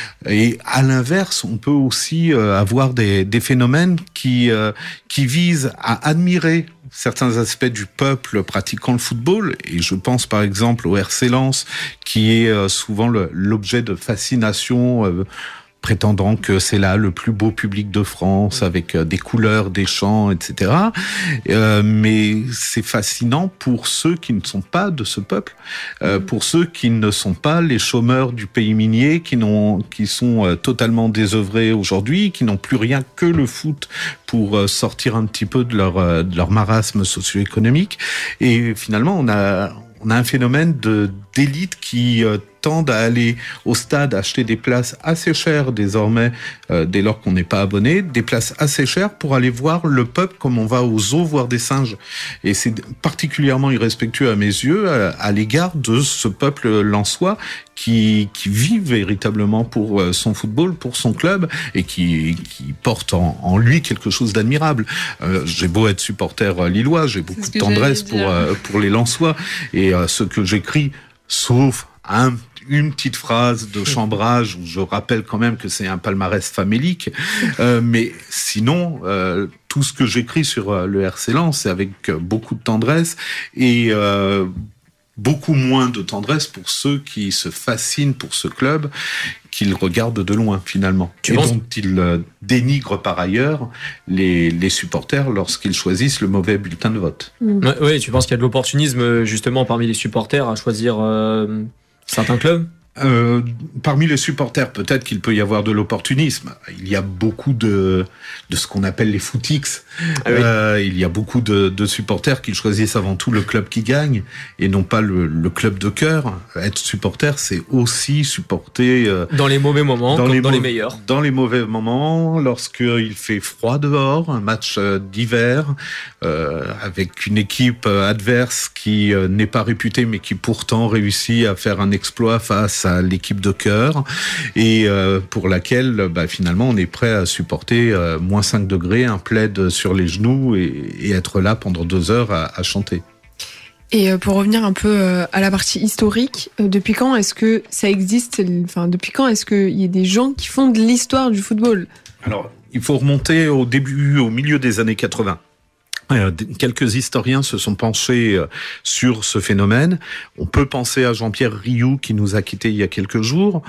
Et à l'inverse, on peut aussi avoir des, des phénomènes qui, qui visent à admirer certains aspects du peuple pratiquant le football, et je pense par exemple au R C Lens, qui est souvent le, l'objet de fascination, euh, prétendant que c'est là le plus beau public de France, avec des couleurs, des chants, et cetera. Euh, mais c'est fascinant pour ceux qui ne sont pas de ce peuple, euh, pour ceux qui ne sont pas les chômeurs du pays minier, qui n'ont, qui sont euh, totalement désœuvrés aujourd'hui, qui n'ont plus rien que le foot pour euh, sortir un petit peu de leur, euh, de leur marasme socio-économique. Et finalement, on a, on a un phénomène de, d'élite qui euh, tendent à aller au stade acheter des places assez chères désormais, euh, dès lors qu'on n'est pas abonné, des places assez chères pour aller voir le peuple comme on va aux zoos voir des singes. Et c'est particulièrement irrespectueux à mes yeux à, à l'égard de ce peuple lensois qui, qui vit véritablement pour son football, pour son club, et qui, qui porte en, en lui quelque chose d'admirable. Euh, j'ai beau être supporter lillois, j'ai beaucoup de tendresse pour, euh, pour les lensois, et euh, ce que j'écris, sauf un une petite phrase de chambrage où je rappelle quand même que c'est un palmarès famélique, euh, mais sinon euh, tout ce que j'écris sur euh, le R C Lens, c'est avec euh, beaucoup de tendresse et euh, beaucoup moins de tendresse pour ceux qui se fascinent pour ce club, qu'ils regardent de loin finalement, tu et penses... dont ils euh, dénigrent par ailleurs les, les supporters lorsqu'ils choisissent le mauvais bulletin de vote. Mmh. Ouais, ouais, tu penses qu'il y a de l'opportunisme justement parmi les supporters à choisir euh... certains clubs? Euh, parmi les supporters, peut-être qu'il peut y avoir de l'opportunisme. Il y a beaucoup de, de ce qu'on appelle les footix. Ah oui. euh, il y a beaucoup de, de supporters qui choisissent avant tout le club qui gagne et non pas le, le club de cœur. Être supporter, c'est aussi supporter... Euh, dans les mauvais moments, dans, comme les, dans les meilleurs. Dans les mauvais moments, lorsqu'il fait froid dehors, un match d'hiver, euh, avec une équipe adverse qui euh, n'est pas réputée, mais qui pourtant réussit à faire un exploit face à l'équipe de cœur et euh, pour laquelle bah, finalement on est prêt à supporter euh, moins cinq degrés, un plaid sur les genoux et, et être là pendant deux heures à, à chanter. Et pour revenir un peu à la partie historique, depuis quand est-ce que ça existe, enfin depuis quand est-ce qu'il y a des gens qui font de l'histoire du football? Alors il faut remonter au début, au milieu des années quatre-vingts. Quelques historiens se sont penchés sur ce phénomène. On peut penser à Jean-Pierre Rioux qui nous a quittés il y a quelques jours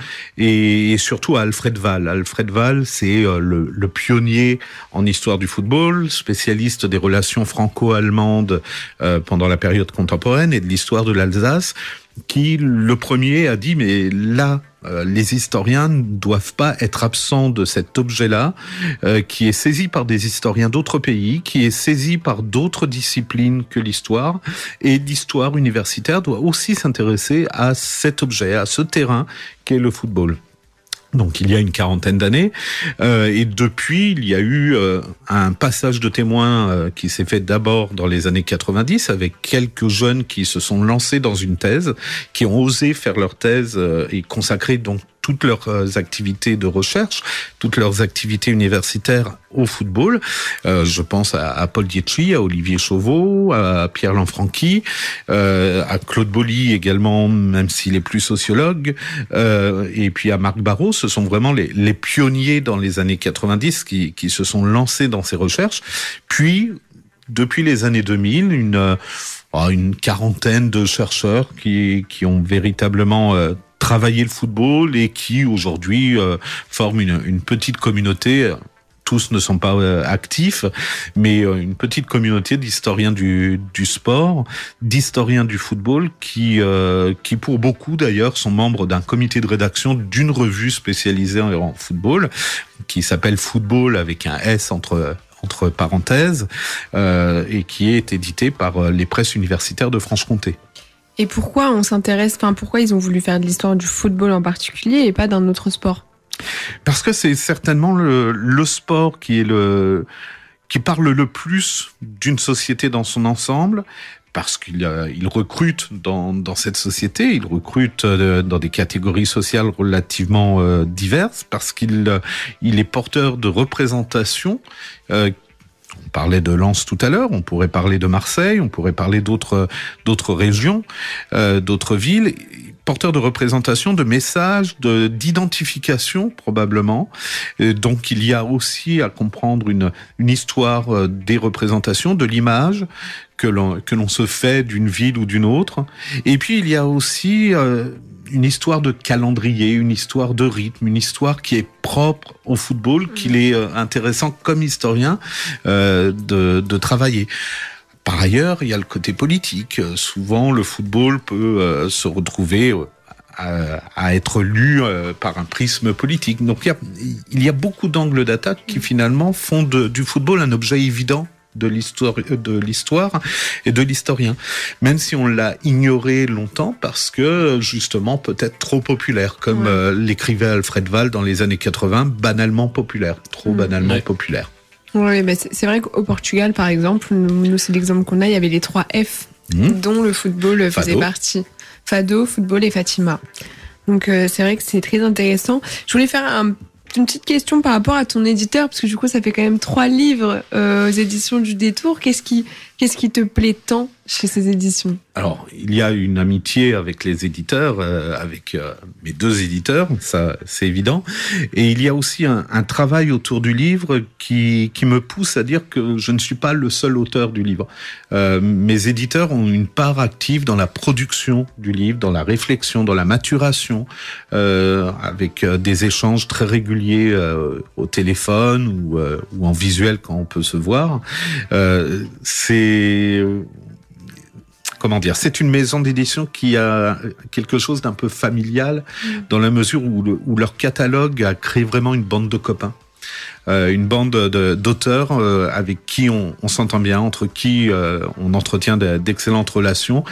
et surtout à Alfred Wahl. Alfred Wahl, c'est le, le pionnier en histoire du football, spécialiste des relations franco-allemandes pendant la période contemporaine et de l'histoire de l'Alsace, qui le premier a dit mais là euh, les historiens ne doivent pas être absents de cet objet-là euh, qui est saisi par des historiens d'autres pays, qui est saisi par d'autres disciplines que l'histoire, et l'histoire universitaire doit aussi s'intéresser à cet objet, à ce terrain qu'est le football. Donc il y a une quarantaine d'années, euh, et depuis il y a eu euh, un passage de témoins euh, qui s'est fait d'abord dans les années quatre-vingt-dix avec quelques jeunes qui se sont lancés dans une thèse, qui ont osé faire leur thèse euh, et consacrer donc toutes leurs activités de recherche, toutes leurs activités universitaires au football. Euh, je pense à, à Paul Dietschi, à Olivier Chauveau, à Pierre Lanfranchi, euh, à Claude Boly également, même s'il est plus sociologue, euh, et puis à Marc Barrault. Ce sont vraiment les, les pionniers dans les années quatre-vingt-dix qui, qui se sont lancés dans ces recherches. Puis, depuis les années deux mille, une, une quarantaine de chercheurs qui, qui ont véritablement... Euh, travailler le football et qui aujourd'hui euh, forment une, une petite communauté. Tous ne sont pas euh, actifs, mais euh, une petite communauté d'historiens du, du sport, d'historiens du football qui, euh, qui pour beaucoup d'ailleurs sont membres d'un comité de rédaction d'une revue spécialisée en, en football qui s'appelle Football avec un S entre entre parenthèses euh, et qui est édité par les presses universitaires de Franche-Comté. Et pourquoi on s'intéresse, enfin pourquoi ils ont voulu faire de l'histoire du football en particulier et pas d'un autre sport? Parce que c'est certainement le, le sport qui est le qui parle le plus d'une société dans son ensemble, parce qu'il euh, il recrute dans dans cette société, il recrute euh, dans des catégories sociales relativement euh, diverses, parce qu'il euh, il est porteur de représentations. Euh, on parlait de Lens tout à l'heure, on pourrait parler de Marseille, on pourrait parler d'autres d'autres régions, euh, d'autres villes. Porteur de représentation, de messages, de d'identification probablement. Et donc il y a aussi à comprendre une une histoire euh, des représentations, de l'image que l'on que l'on se fait d'une ville ou d'une autre. Et puis il y a aussi euh, une histoire de calendrier, une histoire de rythme, une histoire qui est propre au football, qu'il est euh, intéressant comme historien euh, de de travailler. Par ailleurs, il y a le côté politique. Souvent, le football peut euh, se retrouver à, à être lu euh, par un prisme politique. Donc, il y a, il y a beaucoup d'angles d'attaque qui finalement font de, du football un objet évident de l'histoire, de l'histoire et de l'historien. Même si on l'a ignoré longtemps parce que justement peut-être trop populaire, comme ouais. euh, l'écrivait Alfred Wahl dans les années quatre-vingts, banalement populaire, trop mmh. banalement ouais. populaire. Oui, mais c'est vrai qu'au Portugal, par exemple, nous, c'est l'exemple qu'on a, il y avait les trois F, mmh. dont le football Fado. faisait partie. Fado, football et Fatima. Donc euh, c'est vrai que c'est très intéressant. Je voulais faire un, une petite question par rapport à ton éditeur, parce que du coup, ça fait quand même trois livres euh, aux éditions du Détour. Qu'est-ce qui, qu'est-ce qui te plaît tant chez ces éditions ? Alors, il y a une amitié avec les éditeurs, euh, avec euh, mes deux éditeurs, ça c'est évident. Et il y a aussi un, un travail autour du livre qui qui me pousse à dire que je ne suis pas le seul auteur du livre. Euh, mes éditeurs ont une part active dans la production du livre, dans la réflexion, dans la maturation, euh, avec euh, des échanges très réguliers euh, au téléphone ou euh, ou en visuel quand on peut se voir. Euh, c'est Comment dire, c'est une maison d'édition qui a quelque chose d'un peu familial dans la mesure où, le, où leur catalogue a créé vraiment une bande de copains. Euh, une bande de, d'auteurs euh, avec qui on, on s'entend bien, entre qui euh, on entretient de, d'excellentes relations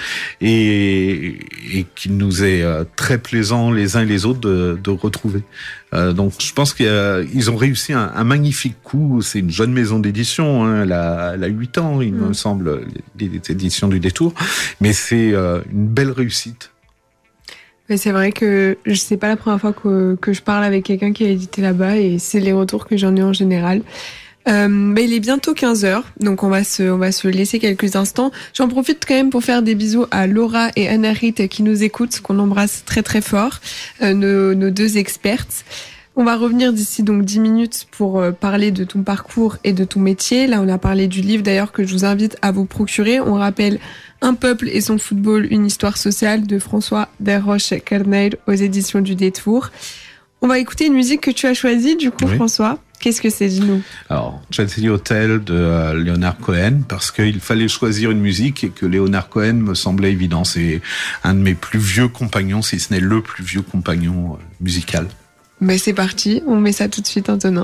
et, et qui nous est euh, très plaisant les uns et les autres de, de retrouver. Euh, donc je pense qu'ils ont réussi un, un magnifique coup. C'est une jeune maison d'édition, hein, elle, a, elle a huit ans, il mmh. me semble, les, les éditions du Détour, mais c'est euh, une belle réussite. Mais c'est vrai que je sais pas la première fois que, que je parle avec quelqu'un qui a édité là-bas et c'est les retours que j'en ai en général. Euh, mais il est bientôt quinze heures, donc on va se, on va se laisser quelques instants. J'en profite quand même pour faire des bisous à Laura et Anna-Rit qui nous écoutent, qu'on embrasse très très fort, euh, nos, nos deux expertes. On va revenir d'ici donc dix minutes pour parler de ton parcours et de ton métier. Là, on a parlé du livre d'ailleurs que je vous invite à vous procurer. On rappelle Un peuple et son football, une histoire sociale de François Desroches-Carneiro aux éditions du Détour. On va écouter une musique que tu as choisie du coup, oui. François. Qu'est-ce que c'est, dis-nous? Alors, Chelsea Hotel de euh, Leonard Cohen, parce qu'il fallait choisir une musique et que Leonard Cohen me semblait évident. C'est un de mes plus vieux compagnons, si ce n'est le plus vieux compagnon euh, musical. Mais c'est parti, on met ça tout de suite, Antonin.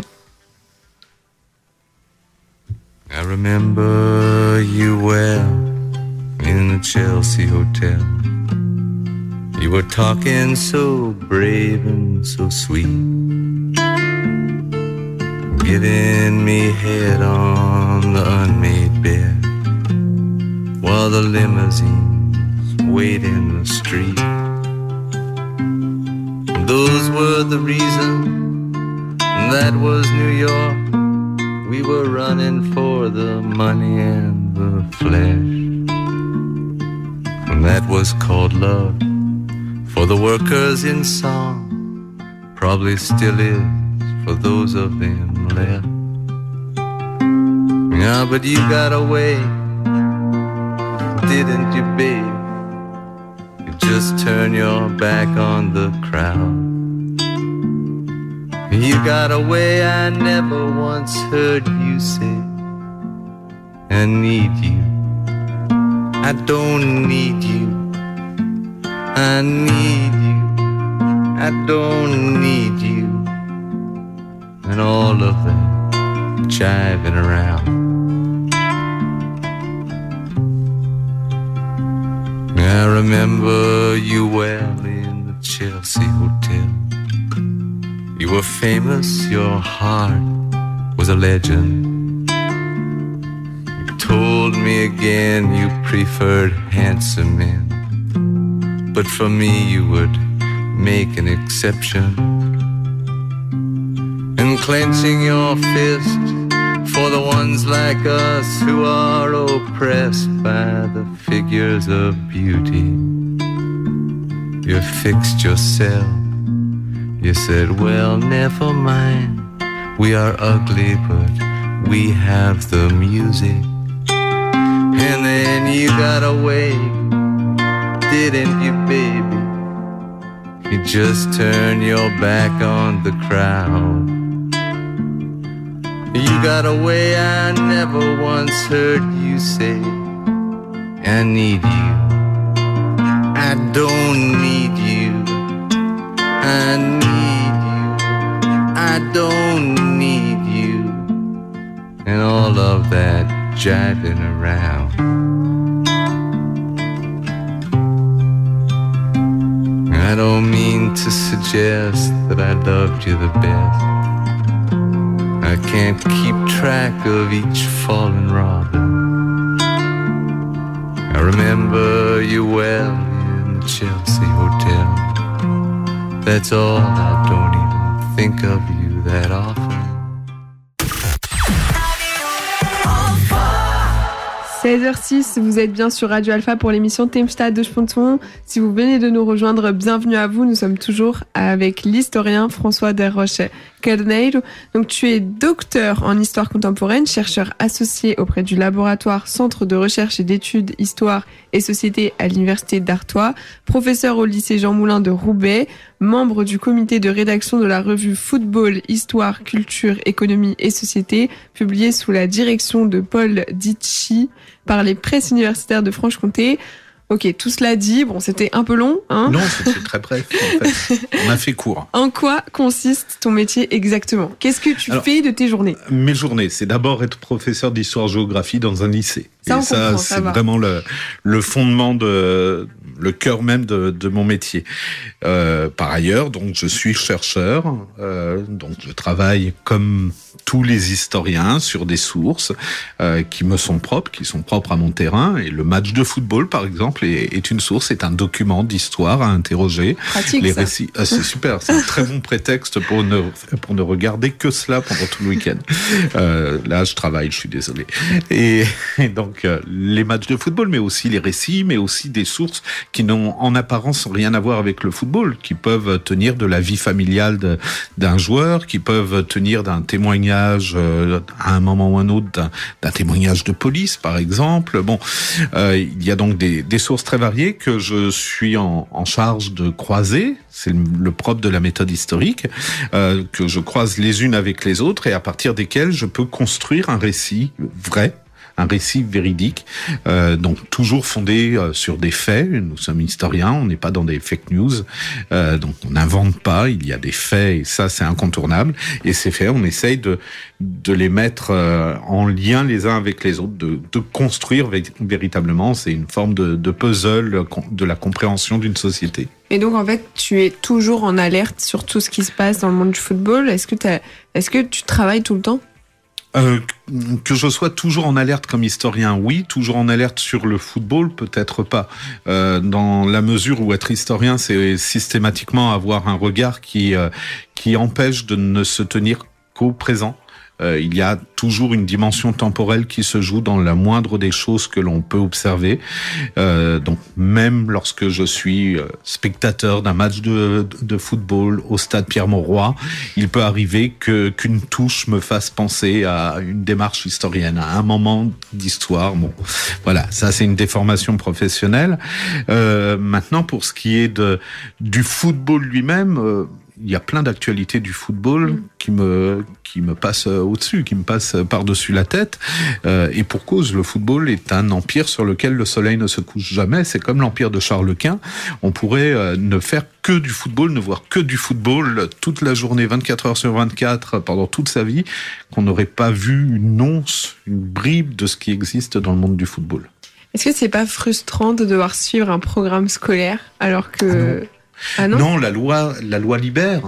I remember you well in the Chelsea Hotel. You were talking so brave and so sweet, giving me head on the unmade bed while the limousines wait in the street. Those were the reasons, that was New York. We were running for the money and the flesh, and that was called love for the workers in song, probably still is for those of them left. Yeah, but you got away, didn't you, babe? You just turn your back on the crowd. You got away, I never once heard you say, I need you, I don't need you, I need you, I don't need you, and all of that jiving around. I remember you well in the Chelsea Hotel. You were famous, your heart was a legend. You told me again you preferred handsome men, but for me you would make an exception. And clenching your fist for the ones like us who are oppressed by the figures of beauty, you fixed yourself. You said, well, never mind, we are ugly, but we have the music. And then you got away, didn't you, baby? You just turned your back on the crowd. You got away, I never once heard you say, I need you, I don't need you, I need you, I don't need you, and all of that jiving around. I don't mean to suggest that I loved you the best. I can't keep track of each fallen robin. I remember you well in the Chelsea Hotel. That's all, I don't even think of you that often. seize heures six, vous êtes bien sur Radio Alpha pour l'émission Temstad de Sponton. Si vous venez de nous rejoindre, bienvenue à vous. Nous sommes toujours avec l'historien François Desroches Carneiro. Donc, tu es docteur en histoire contemporaine, chercheur associé auprès du laboratoire Centre de recherche et d'études Histoire et Société à l'Université d'Artois, professeur au lycée Jean Moulin de Roubaix, membre du comité de rédaction de la revue Football, Histoire, Culture, Économie et Société, publiée sous la direction de Paul Ditchy par les presses universitaires de Franche-Comté. Ok, tout cela dit, bon, c'était un peu long, hein ? Non, c'était très bref, en fait. On a fait court. En quoi consiste ton métier exactement ? Qu'est-ce que tu Alors, fais de tes journées ? Mes journées, c'est d'abord être professeur d'histoire-géographie dans un lycée. Ça, Et on ça, comprend, c'est ça va. vraiment le, le fondement de, le cœur même de, de mon métier. Euh, par ailleurs, donc, je suis chercheur, euh, donc je travaille comme tous les historiens sur des sources euh, qui me sont propres, qui sont propres à mon terrain. Et le match de football, par exemple, est, est une source, est un document d'histoire à interroger. Pratique, les ça. récits, ah, c'est super, c'est un très bon prétexte pour ne pour ne regarder que cela pendant tout le week-end. Euh, là, je travaille, je suis désolé. Et, et donc euh, les matchs de football, mais aussi les récits, mais aussi des sources qui n'ont en apparence rien à voir avec le football, qui peuvent tenir de la vie familiale de, d'un joueur, qui peuvent tenir d'un témoignage euh, à un moment ou un autre d'un, d'un témoignage de police, par exemple. Bon, euh, il y a donc des, des sources très variées que je suis en, en charge de croiser. C'est le, le propre de la méthode historique, euh, que je croise les unes avec les autres et à partir desquelles je peux construire un récit vrai, un récit véridique, euh, donc toujours fondé euh, sur des faits. Nous sommes historiens, on n'est pas dans des fake news, euh, donc on n'invente pas, il y a des faits et ça c'est incontournable. Et ces faits, on essaye de de les mettre euh, en lien les uns avec les autres, de, de construire vé- véritablement. C'est une forme de, de puzzle de la compréhension d'une société. Et donc, en fait, tu es toujours en alerte sur tout ce qui se passe dans le monde du football. Est-ce que, t'as, est-ce que tu travailles tout le temps ? Euh, que je sois toujours en alerte comme historien, oui. Toujours en alerte sur le football, peut-être pas. Euh, dans la mesure où être historien, c'est systématiquement avoir un regard qui euh, qui empêche de ne se tenir qu'au présent. Euh, il y a toujours une dimension temporelle qui se joue dans la moindre des choses que l'on peut observer. Euh, donc même lorsque je suis spectateur d'un match de, de football au stade Pierre-Mauroy, il peut arriver que qu'une touche me fasse penser à une démarche historienne, à un moment d'histoire. Bon, voilà, ça c'est une déformation professionnelle. Euh, maintenant, pour ce qui est de du football lui-même. Euh, Il y a plein d'actualités du football mmh. qui me qui me passent au-dessus, qui me passent par-dessus la tête. Euh, et pour cause, le football est un empire sur lequel le soleil ne se couche jamais. C'est comme l'empire de Charles Quint. On pourrait euh, ne faire que du football, ne voir que du football toute la journée, vingt-quatre heures sur vingt-quatre, pendant toute sa vie, qu'on n'aurait pas vu une once, une bribe de ce qui existe dans le monde du football. Est-ce que c'est pas frustrant de devoir suivre un programme scolaire alors que... Ah non. Ah non, non, la loi, la loi libère.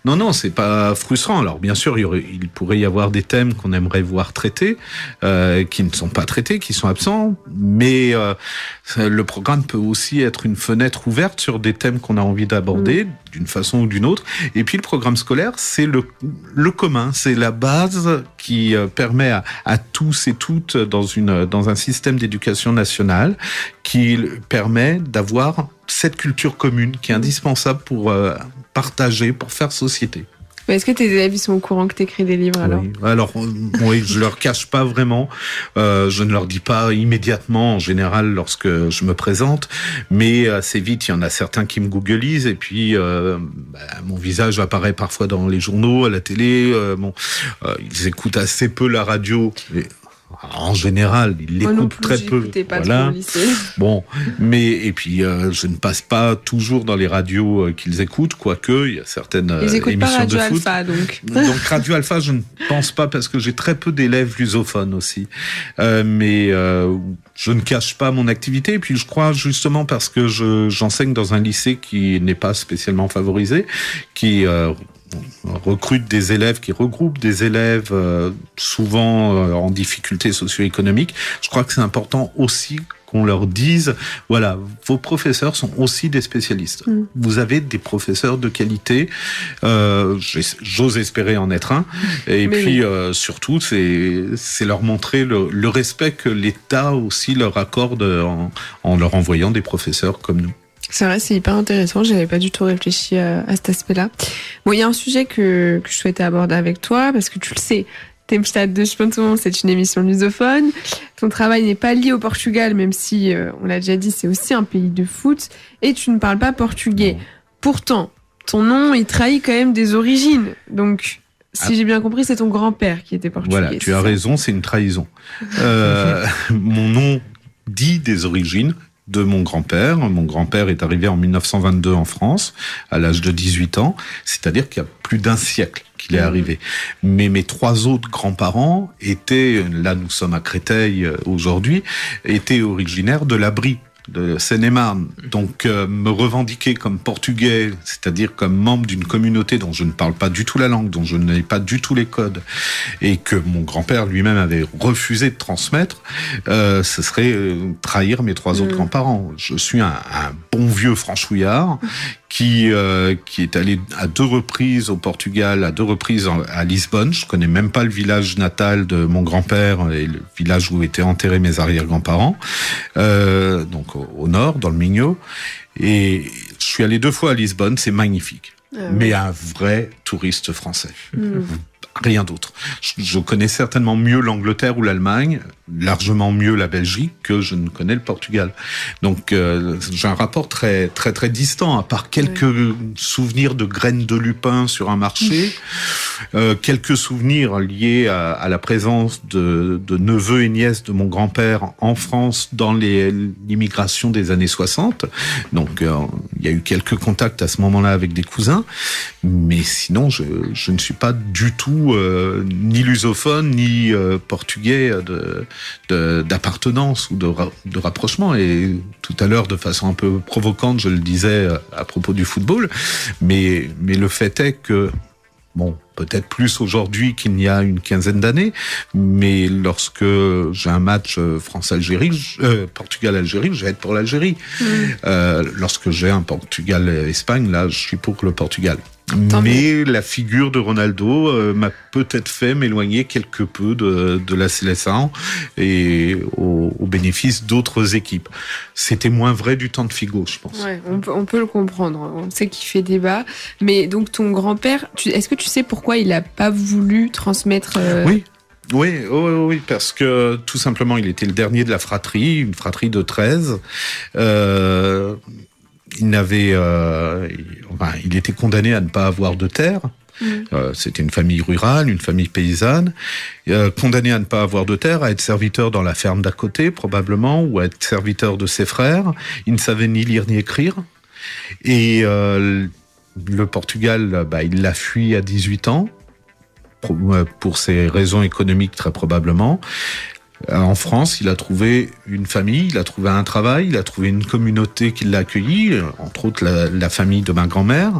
Non, non, c'est pas frustrant. Alors, bien sûr, il, y aurait, il pourrait y avoir des thèmes qu'on aimerait voir traités, euh, qui ne sont pas traités, qui sont absents, mais euh, le programme peut aussi être une fenêtre ouverte sur des thèmes qu'on a envie d'aborder, mmh. d'une façon ou d'une autre. Et puis, le programme scolaire, c'est le, le commun, c'est la base qui euh, permet à, à tous et toutes, dans, une, dans un système d'éducation nationale, qui permet d'avoir cette culture commune qui est indispensable pour euh, partager, pour faire société. Mais est-ce que tes élèves ils sont au courant que tu écris des livres alors ? Oui, alors oui, je leur cache pas vraiment. Euh, je ne leur dis pas immédiatement en général lorsque je me présente, mais assez vite il y en a certains qui me googlisent et puis euh, bah, mon visage apparaît parfois dans les journaux, à la télé. Euh, bon, euh, ils écoutent assez peu la radio. Et, en général, ils l'écoutent très peu. Pas voilà. Trop au lycée. Bon, mais et puis euh, je ne passe pas toujours dans les radios euh, qu'ils écoutent, quoique il y a certaines euh, ils écoutent émissions pas Radio de foot. Alpha, donc. Donc Radio Alpha, je ne pense pas parce que j'ai très peu d'élèves lusophones aussi. Euh, mais euh, je ne cache pas mon activité. Et puis je crois justement parce que je j'enseigne dans un lycée qui n'est pas spécialement favorisé, qui euh, recrute des élèves, qui regroupe des élèves euh, souvent euh, en difficulté socio-économique. Je crois que c'est important aussi qu'on leur dise, voilà, vos professeurs sont aussi des spécialistes. Mmh. Vous avez des professeurs de qualité, euh, j'ose espérer en être un. Et Mais puis oui. euh, surtout, c'est c'est leur montrer le, le respect que l'État aussi leur accorde en, en leur envoyant des professeurs comme nous. C'est vrai, c'est hyper intéressant. J'avais pas du tout réfléchi à, à cet aspect-là. Bon, il y a un sujet que, que je souhaitais aborder avec toi, parce que tu le sais, Tempestade de Sponton, c'est une émission lusophone. Ton travail n'est pas lié au Portugal, même si, euh, on l'a déjà dit, c'est aussi un pays de foot. Et tu ne parles pas portugais. Pourtant, ton nom, il trahit quand même des origines. Donc, si ah. j'ai bien compris, c'est ton grand-père qui était portugais. Voilà, tu as ça raison, c'est une trahison. Euh, mon nom dit des origines de mon grand-père. Mon grand-père est arrivé en mille neuf cent vingt-deux en France, à l'âge de dix-huit ans, c'est-à-dire qu'il y a plus d'un siècle qu'il est arrivé. Mais mes trois autres grands-parents étaient, là nous sommes à Créteil aujourd'hui, étaient originaires de la Brie, de Seine-et-Marne. Donc euh, me revendiquer comme portugais, c'est-à-dire comme membre d'une communauté dont je ne parle pas du tout la langue, dont je n'ai pas du tout les codes, et que mon grand-père lui-même avait refusé de transmettre, euh, ce serait euh, trahir mes trois mmh. autres grands-parents. Je suis un, un bon vieux franchouillard qui euh, qui est allé à deux reprises au Portugal, à deux reprises à Lisbonne. Je connais même pas le village natal de mon grand-père et le village où étaient enterrés mes arrière-grands-parents. Euh, donc au, au nord, dans le Minho. Et je suis allé deux fois à Lisbonne, c'est magnifique. Ah oui. Mais un vrai touriste français. Mmh. Rien d'autre. Je, je connais certainement mieux l'Angleterre ou l'Allemagne, largement mieux la Belgique que je ne connais le Portugal. Donc euh, j'ai un rapport très très très distant, à part quelques oui. souvenirs de graines de lupin sur un marché, euh, quelques souvenirs liés à, à la présence de, de neveux et nièces de mon grand-père en France dans les, l'immigration des années soixante. Donc euh, il y a eu quelques contacts à ce moment-là avec des cousins, mais sinon je, je ne suis pas du tout Euh, ni lusophone, ni euh, portugais de, de, d'appartenance ou de, de rapprochement. Et tout à l'heure, de façon un peu provocante, je le disais à propos du football, mais, mais le fait est que, bon, peut-être plus aujourd'hui qu'il n'y a une quinzaine d'années, mais lorsque j'ai un match France-Algérie, euh, Portugal-Algérie, je vais être pour l'Algérie. Mmh. Euh, lorsque j'ai un Portugal-Espagne, là, je suis pour le Portugal. Tant mais mieux. La figure de Ronaldo euh, m'a peut-être fait m'éloigner quelque peu de, de la Seleção et au, au bénéfice d'autres équipes. C'était moins vrai du temps de Figo, je pense. Ouais, on peut, on peut le comprendre. On sait qu'il fait débat. Mais donc ton grand-père, tu, est-ce que tu sais pourquoi il n'a pas voulu transmettre euh... Oui. Oui, oui, oui, parce que tout simplement, il était le dernier de la fratrie, une fratrie de treize. Euh, il n'avait, euh, enfin, il était condamné à ne pas avoir de terre. Mmh. Euh, c'était une famille rurale, une famille paysanne, euh, condamné à ne pas avoir de terre, à être serviteur dans la ferme d'à côté, probablement, ou à être serviteur de ses frères. Il ne savait ni lire ni écrire. Et euh, le Portugal, bah, il l'a fui à dix-huit ans. Pour ces raisons économiques très probablement. En France, il a trouvé une famille, il a trouvé un travail, il a trouvé une communauté qui l'a accueilli, entre autres la, la famille de ma grand-mère.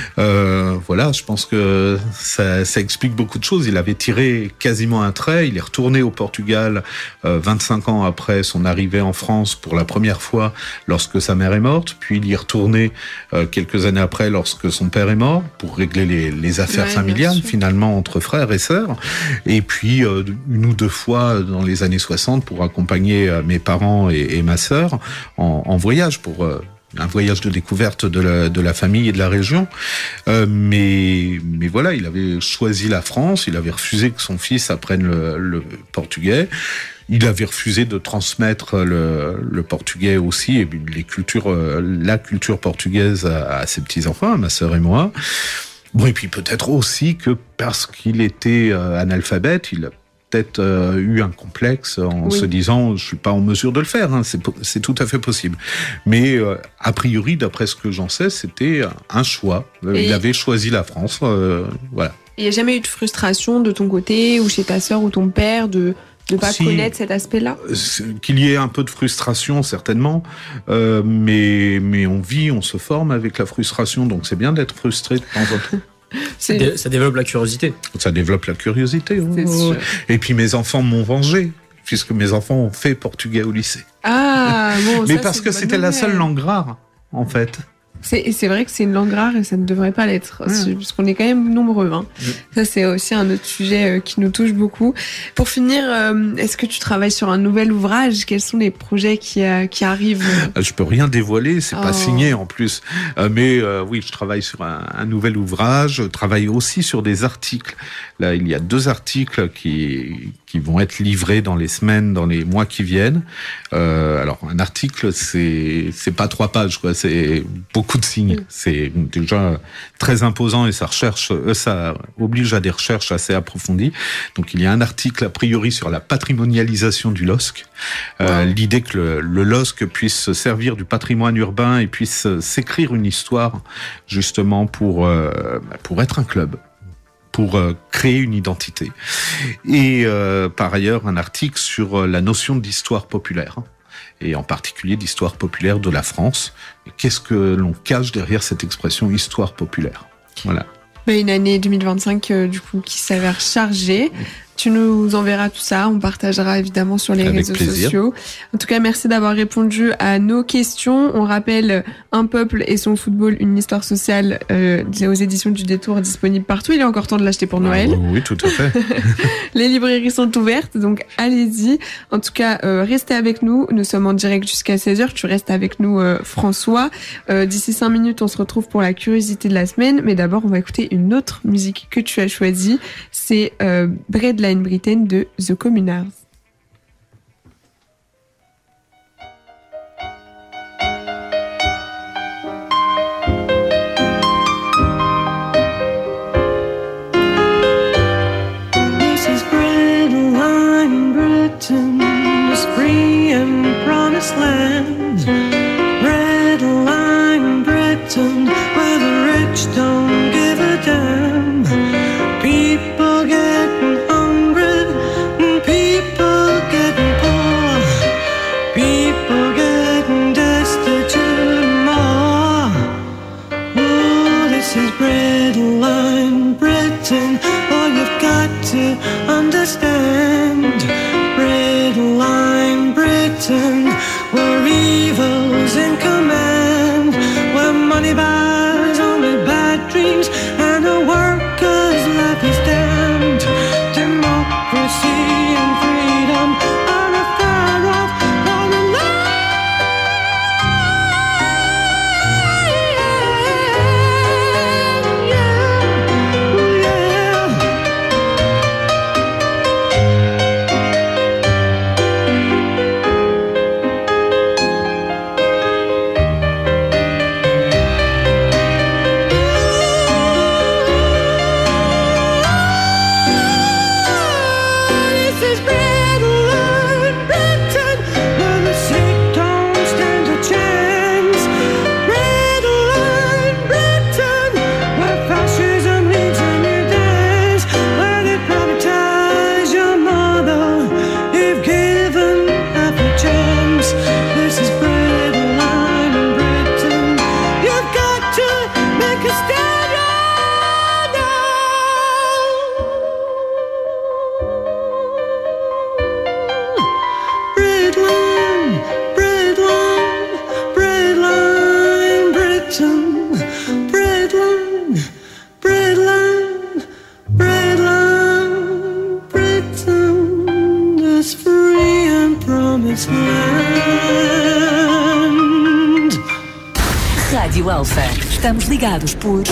Euh, voilà, je pense que ça, ça explique beaucoup de choses. Il avait tiré quasiment un trait, il est retourné au Portugal euh, vingt-cinq ans après son arrivée en France pour la première fois lorsque sa mère est morte, puis il y est retourné euh, quelques années après lorsque son père est mort pour régler les, les affaires ouais, familiales finalement entre frères et sœurs, et puis euh, une ou deux fois dans les années soixante pour accompagner mes parents et, et ma sœur en, en voyage, pour euh, un voyage de découverte de la, de la famille et de la région. Euh, mais, mais voilà, il avait choisi la France, il avait refusé que son fils apprenne le, le portugais. Il avait refusé de transmettre le, le portugais aussi, et les cultures, la culture portugaise à, à ses petits-enfants, à ma sœur et moi. Bon, et puis peut-être aussi que parce qu'il était euh, analphabète, il a peut-être euh, eu un complexe en oui. se disant je suis pas en mesure de le faire, hein, c'est, c'est tout à fait possible. Mais euh, a priori, d'après ce que j'en sais, c'était un choix. Et il avait choisi la France, euh, voilà. Il n'y a jamais eu de frustration de ton côté ou chez ta sœur ou ton père de de pas si, connaître cet aspect-là? Qu'il y ait un peu de frustration, certainement, euh, mais mais on vit, on se forme avec la frustration, donc c'est bien d'être frustré de temps en temps. Ça, dé- ça développe la curiosité. Ça développe la curiosité. C'est oh. sûr. Et puis mes enfants m'ont vengé, puisque mes enfants ont fait portugais au lycée. Ah bon. Mais ça, parce c'est que c'était la seule langue rare, en fait. C'est, c'est vrai que c'est une langue rare et ça ne devrait pas l'être, mmh. parce qu'on est quand même nombreux. Hein. Mmh. Ça, c'est aussi un autre sujet qui nous touche beaucoup. Pour finir, euh, est-ce que tu travailles sur un nouvel ouvrage? Quels sont les projets qui, euh, qui arrivent? Je peux rien dévoiler, c'est oh. pas signé en plus. Euh, mais euh, oui, je travaille sur un, un nouvel ouvrage. Je travaille aussi sur des articles. Là, il y a deux articles qui qui vont être livrés dans les semaines, dans les mois qui viennent. Euh, alors, un article, c'est c'est pas trois pages, quoi. C'est beaucoup de signes. C'est déjà très imposant et ça recherche, ça oblige à des recherches assez approfondies. Donc, il y a un article a priori sur la patrimonialisation du L O S C. Euh, wow. L'idée que le, le L O S C puisse se servir du patrimoine urbain et puisse s'écrire une histoire justement pour euh, pour être un club, pour euh, créer une identité. Et euh, par ailleurs, un article sur la notion d'histoire populaire, et en particulier d'histoire populaire de la France. Et qu'est-ce que l'on cache derrière cette expression histoire populaire? Voilà. Une année deux mille vingt-cinq euh, du coup qui s'avère chargée. Tu nous enverras tout ça, on partagera évidemment sur les Avec réseaux plaisir. sociaux. En tout cas, merci d'avoir répondu à nos questions. On rappelle Un peuple et son football, une histoire sociale euh, aux éditions du Détour, disponible partout. Il est encore temps de l'acheter pour Noël. Ah, oui, tout à fait. Les librairies sont ouvertes, donc allez-y. En tout cas, euh, restez avec nous. Nous sommes en direct jusqu'à seize heures. Tu restes avec nous, euh, François. Euh, d'ici cinq minutes, on se retrouve pour la curiosité de la semaine. Mais d'abord, on va écouter une autre musique que tu as choisie. C'est euh, Breadline Britain de The Communards. This is Breadline Britain, this free and promised land. Breadline Britain, where the rich don't give a damn. People getting hungry and people getting poor. People getting destitute more. Oh, this is Breadline Britain. Oh, you've got to understand. Breadline Britain, where evil's in command, where money buys only bad dreams and a worker's life is damned. Democracy and freedom are a far off borderline. Yeah, yeah. wasteland. Rádio Alfa. Estamos ligados por...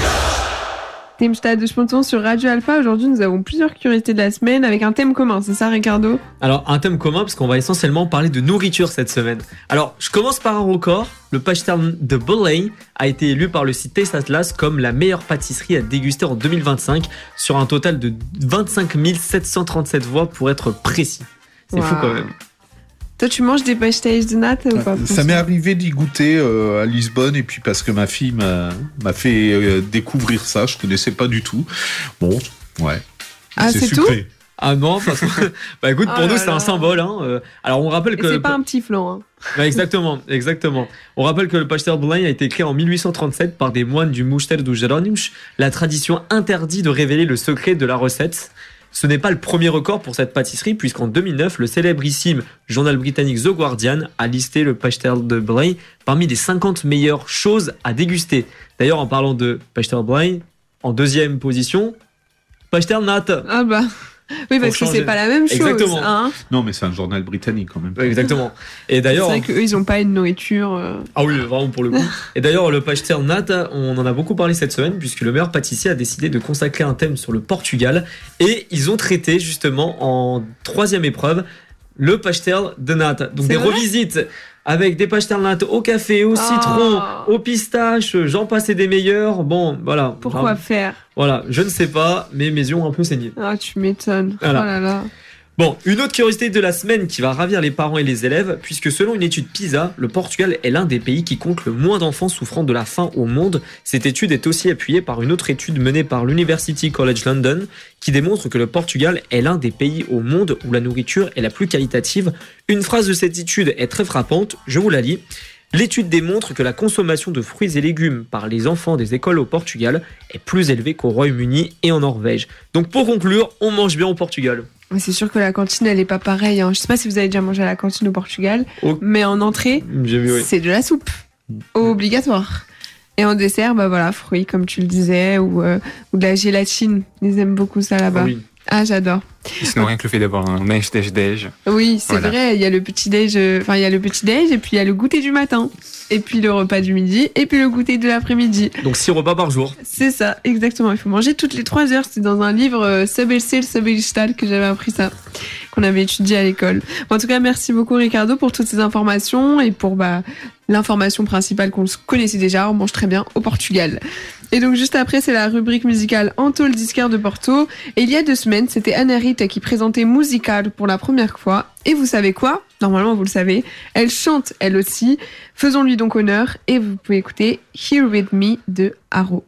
Tempestade de Spontan sur Radio Alpha. Aujourd'hui, nous avons plusieurs curiosités de la semaine avec un thème commun, c'est ça, Ricardo? Alors, un thème commun parce qu'on va essentiellement parler de nourriture cette semaine. Alors, je commence par un record. Le Pastern de Belay a été élu par le site Taste Atlas comme la meilleure pâtisserie à déguster en deux mille vingt-cinq sur un total de vingt-cinq mille sept cent trente-sept voix pour être précis. C'est wow. Fou quand même. Toi, tu manges des pastéis de nata ou pas? Ça m'est arrivé d'y goûter euh, à Lisbonne, et puis parce que ma fille m'a, m'a fait euh, découvrir ça, je connaissais pas du tout. Bon, ouais. Ah, c'est, c'est sucré. Tout ah non, parce que, bah écoute, pour oh nous, c'est là. Un symbole. Hein. Alors, on rappelle et que... c'est pas un petit flan. Hein. Bah, exactement, exactement. On rappelle que le Pastel Belém a été créé en mille huit cent trente-sept par des moines du Mosteiro dos Jerônimos. La tradition interdit de révéler le secret de la recette. Ce n'est pas le premier record pour cette pâtisserie, puisqu'en deux mille neuf, le célébrissime journal britannique The Guardian a listé le Pastel de Belém parmi les cinquante meilleures choses à déguster. D'ailleurs, en parlant de Pastel Belém, en deuxième position, Pastel Nata. Ah bah... Oui, parce que c'est pas la même chose. Exactement. Hein. Non, mais c'est un journal britannique quand même. Exactement. Et d'ailleurs, c'est vrai qu'eux, ils ont pas une nourriture. Euh... Ah oui, vraiment pour le coup. Et d'ailleurs, le pastel nata, on en a beaucoup parlé cette semaine, puisque le meilleur pâtissier a décidé de consacrer un thème sur le Portugal, et ils ont traité justement en troisième épreuve le pastel de nata. Donc c'est des vrai revisites avec des pastel nata au café, au citron, oh. au pistache, j'en passe et des meilleurs. Bon, voilà. Pourquoi Bravo. faire? Voilà, je ne sais pas, mais mes yeux ont un peu saigné. Ah, tu m'étonnes. Voilà. Oh là là. Bon, une autre curiosité de la semaine qui va ravir les parents et les élèves, puisque selon une étude PISA, le Portugal est l'un des pays qui compte le moins d'enfants souffrant de la faim au monde. Cette étude est aussi appuyée par une autre étude menée par l'University College London, qui démontre que le Portugal est l'un des pays au monde où la nourriture est la plus qualitative. Une phrase de cette étude est très frappante, je vous la lis. L'étude démontre que la consommation de fruits et légumes par les enfants des écoles au Portugal est plus élevée qu'au Royaume-Uni et en Norvège. Donc pour conclure, on mange bien au Portugal. Mais c'est sûr que la cantine, elle est pas pareille. Hein. Je sais pas si vous avez déjà mangé à la cantine au Portugal, oh. mais en entrée, vu, oui. c'est de la soupe, obligatoire. Et en dessert, bah voilà, fruits comme tu le disais, ou, euh, ou de la gélatine. Ils aiment beaucoup ça là-bas. Oh oui. Ah, j'adore. Sinon, rien que le fait d'avoir un déj, déj, déj. Oui, c'est voilà. vrai. Il y a le petit déj, enfin, il y a le petit déj, et puis il y a le goûter du matin, et puis le repas du midi, et puis le goûter de l'après-midi. Donc six repas par jour. C'est ça, exactement. Il faut manger toutes les trois heures. C'est dans un livre euh, Sabelcel Sabelstal que j'avais appris ça, qu'on avait étudié à l'école. Bon, en tout cas, merci beaucoup Ricardo pour toutes ces informations et pour bah, l'information principale qu'on connaissait déjà. On mange très bien au Portugal. Et donc juste après, c'est la rubrique musicale Anto le disquaire de Porto. Et il y a deux semaines, c'était Anna Rita qui présentait Musical pour la première fois. Et vous savez quoi? Normalement, vous le savez. Elle chante, elle aussi. Faisons-lui donc honneur. Et vous pouvez écouter Here With Me de Haro.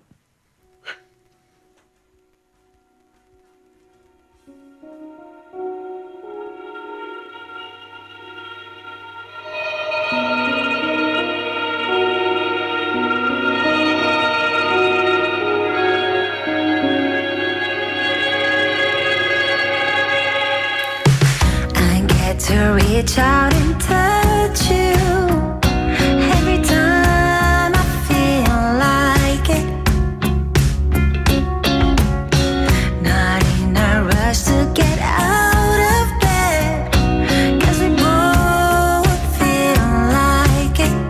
To reach out and touch you every time I feel like it. Not in a rush to get out of bed, 'cause we both feel like it.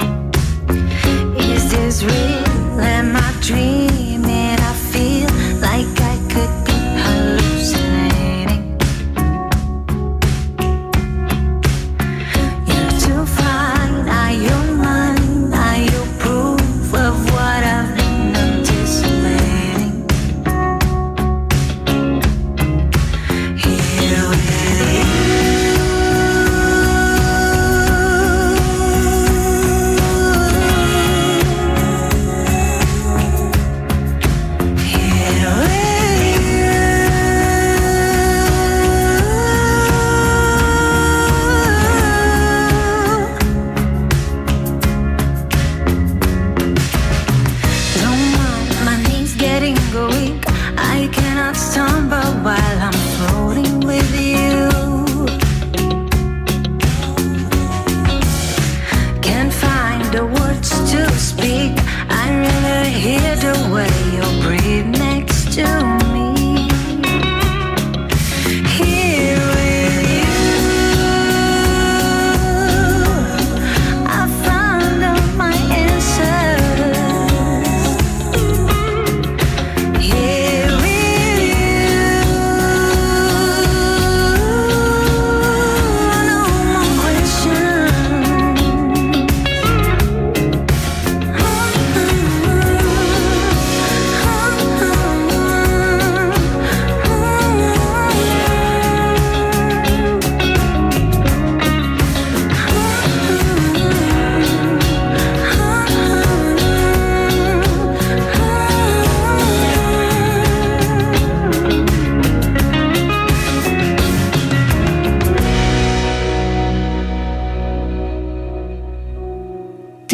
Is this real? Am I dreaming? I feel like I could be hallucinating.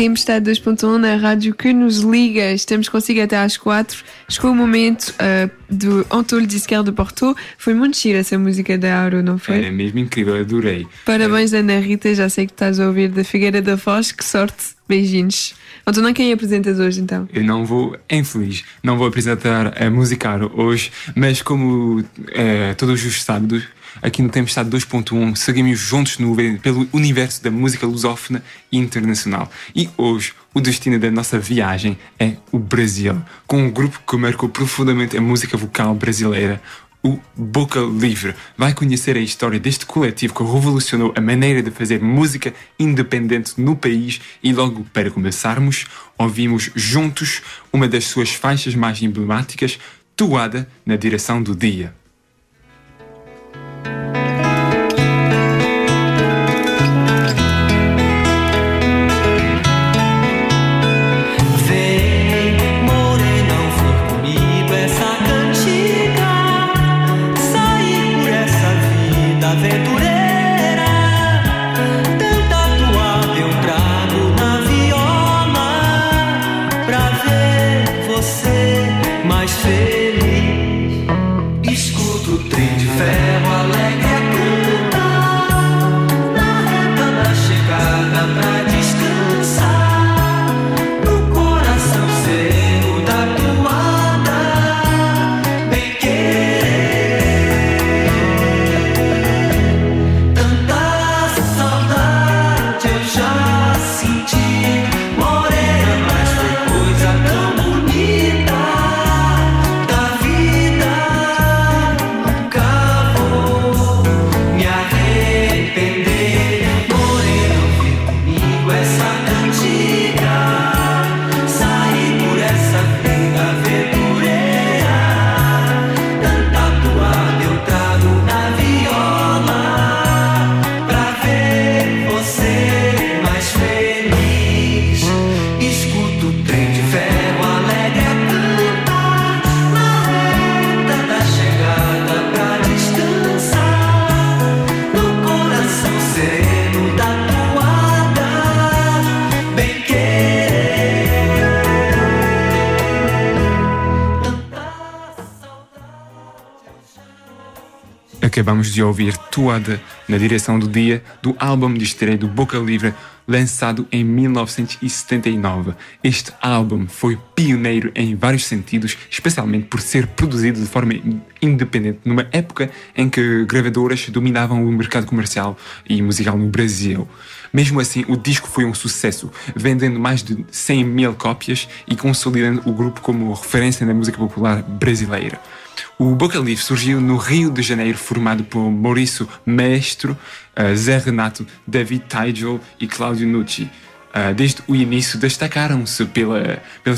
Tempestade dois ponto um na rádio que nos liga. Estamos consigo até às quatro. Chegou o momento uh, do Antolho Disquaire de Porto. Foi muito gira essa música da Auro, não foi? Era mesmo incrível, adorei. Parabéns, Ana Rita. Já sei que estás a ouvir da Figueira da Foz. Que sorte. Beijinhos. Antônio, quem apresentas hoje então? Eu não vou, infeliz, não vou apresentar a Musicar hoje, mas como é, todos os sábados, aqui no Tempestade dois ponto um, seguimos juntos no, pelo universo da música lusófona e internacional. E hoje o destino da nossa viagem é o Brasil, com um grupo que marcou profundamente a música vocal brasileira, o Boca Livre. Vai conhecer a história deste coletivo que revolucionou a maneira de fazer música independente no país e logo para começarmos, ouvimos juntos uma das suas faixas mais emblemáticas, Toada na Direção do Dia. Acabamos de ouvir Toada na Direção do Dia, do álbum de estreia do Boca Livre, lançado em mil novecentos e setenta e nove. Este álbum foi pioneiro em vários sentidos, especialmente por ser produzido de forma independente, numa época em que gravadoras dominavam o mercado comercial e musical no Brasil. Mesmo assim, o disco foi um sucesso, vendendo mais de cem mil cópias e consolidando o grupo como referência na música popular brasileira. O Boca Livre surgiu no Rio de Janeiro, formado por Maurício Maestro, uh, Zé Renato, David Teigel e Cláudio Nucci. Uh, desde o início destacaram-se pela, pela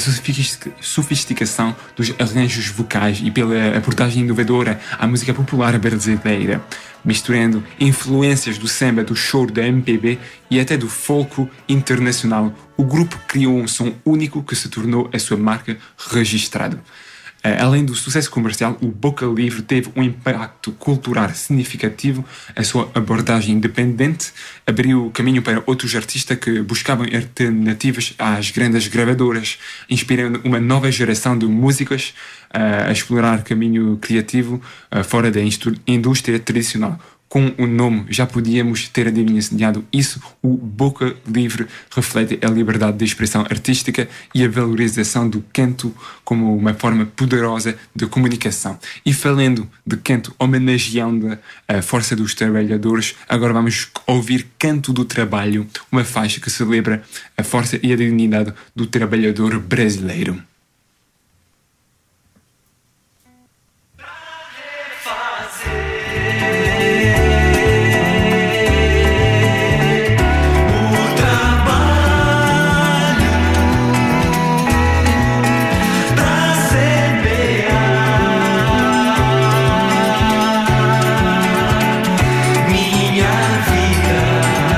sofisticação dos arranjos vocais e pela abordagem inovadora à música popular brasileira, misturando influências do samba, do choro, da M P B e até do folk internacional. O grupo criou um som único que se tornou a sua marca registrada. Além do sucesso comercial, o Boca Livre teve um impacto cultural significativo. A sua abordagem independente abriu caminho para outros artistas que buscavam alternativas às grandes gravadoras, inspirando uma nova geração de músicos uh, a explorar caminho criativo uh, fora da indústria tradicional. Com o nome, já podíamos ter adivinhado isso. O Boca Livre reflete a liberdade de expressão artística e a valorização do canto como uma forma poderosa de comunicação. E falando de canto, homenageando a força dos trabalhadores, agora vamos ouvir Canto do Trabalho, uma faixa que celebra a força e a dignidade do trabalhador brasileiro.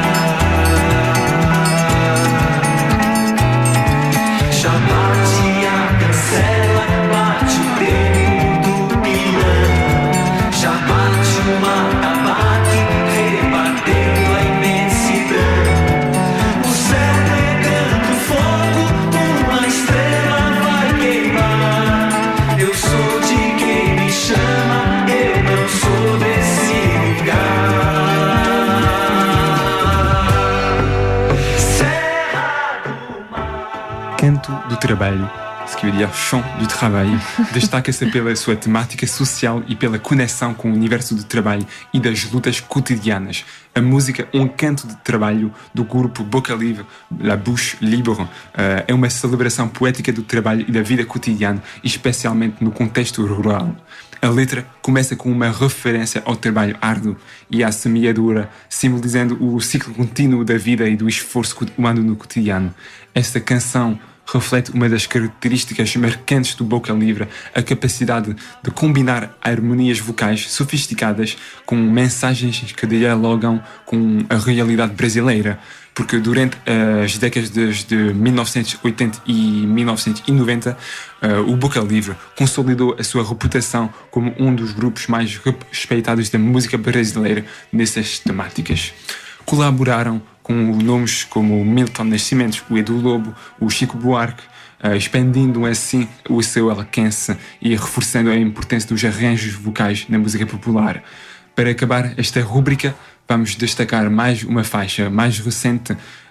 Chamar-te do Trabalho, ce qui veut dire Chant du Travail, destaca-se pela sua temática social e pela conexão com o universo do trabalho e das lutas cotidianas. A música Um Canto de Trabalho, do grupo Boca Livre, La Bouche Libre, uh, é uma celebração poética do trabalho e da vida cotidiana, especialmente no contexto rural. A letra começa com uma referência ao trabalho árduo e à semeadura, simbolizando o ciclo contínuo da vida e do esforço humano no cotidiano. Esta canção reflete uma das características marcantes do Boca Livre, a capacidade de combinar harmonias vocais sofisticadas com mensagens que dialogam com a realidade brasileira, porque durante as décadas de mil novecentos e oitenta e mil novecentos e noventa, uh, o Boca Livre consolidou a sua reputação como um dos grupos mais respeitados da música brasileira nessas temáticas. Colaboraram com nomes como Milton Nascimento, o Edu Lobo, o Chico Buarque, uh, expandindo assim o seu alcance e reforçando a importância dos arranjos vocais na música popular. Para acabar esta rúbrica, vamos destacar mais uma faixa mais recente,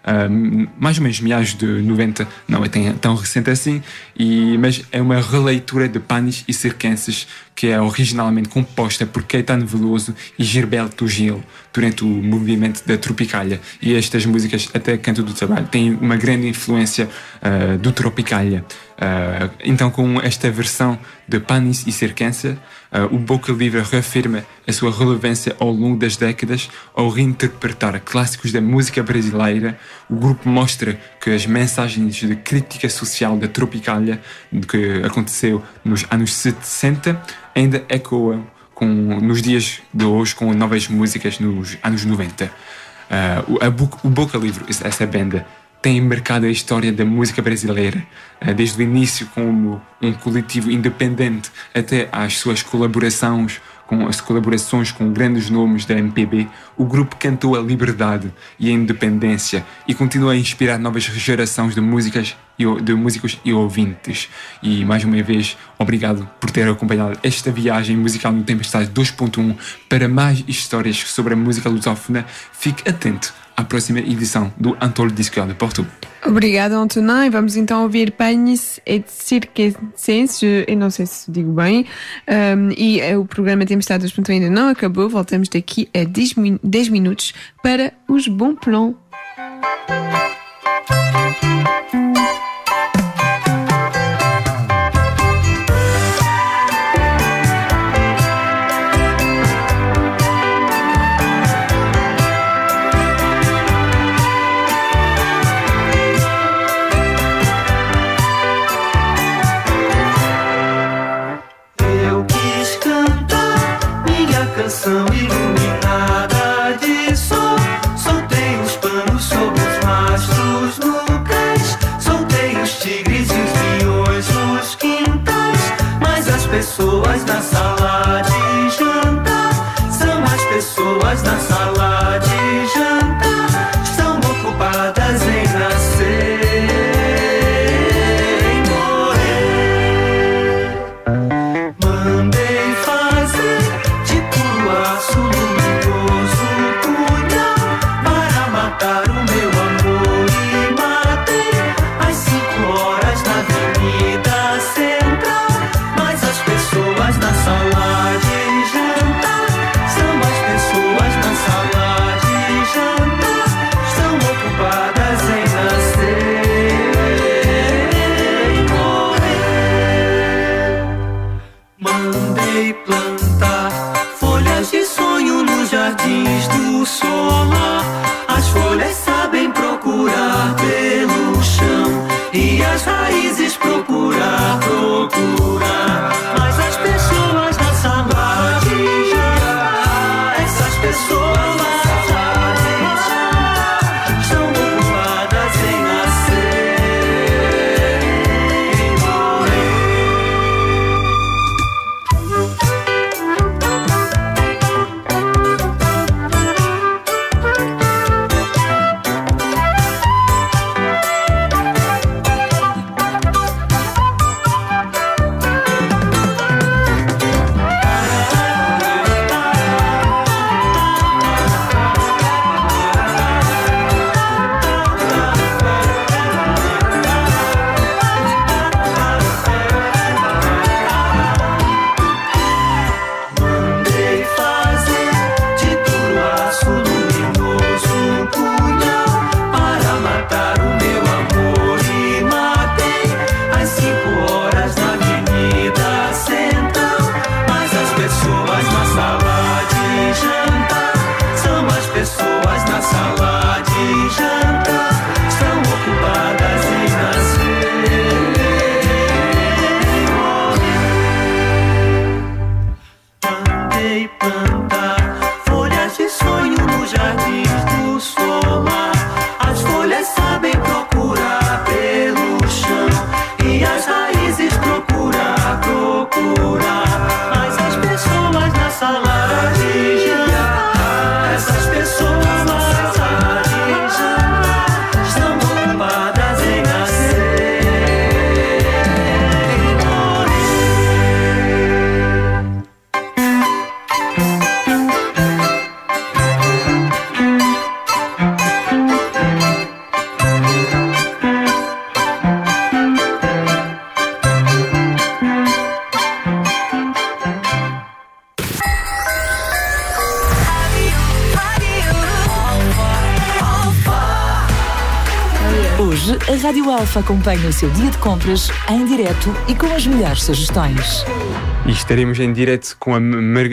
uh, mais ou menos meados de noventa, não é tão recente assim, e, mas é uma releitura de Panis e Circenses, que é originalmente composta por Caetano Veloso e Gilberto Gil durante o movimento da Tropicália. E estas músicas, até Canto do Trabalho, têm uma grande influência uh, do Tropicália. Uh, então, com esta versão de Panis e Circenses, uh, o Boca Livre reafirma a sua relevância ao longo das décadas ao reinterpretar clássicos da música brasileira. O grupo mostra que as mensagens de crítica social da Tropicália, que aconteceu nos anos sessenta, ainda ecoam com, nos dias de hoje com novas músicas nos anos noventa. Uh, o, a, o Boca Livre, essa banda, tem marcado a história da música brasileira, uh, desde o início como um coletivo independente até às suas colaborações com as colaborações com grandes nomes da M P B. O grupo cantou a liberdade e a independência e continua a inspirar novas gerações de músicas e de músicos e ouvintes. E mais uma vez, obrigado por ter acompanhado esta viagem musical no Tempestade dois ponto um. Para mais histórias sobre a música lusófona, fique atento à próxima edição do Antol Discord de Porto. Obrigada, Antonin. E vamos então ouvir Panis et Circenses, eu não sei se digo bem. Um, e o programa Tempestade dois ponto um ainda não acabou. Voltamos daqui a dez minutos para os bons plans. Canção iluminada de sol, soltei os panos sobre os mastros no cais, soltei os tigres e os leões nos quintais, mas as pessoas na sala de jantar são as pessoas na sala de jantar, estão ocupadas em nascer. Sala de jantar, são as pessoas na sala de Hoje, a Rádio Alfa acompanha o seu dia de compras em direto e com as melhores sugestões. E estaremos em direto com a, Mar-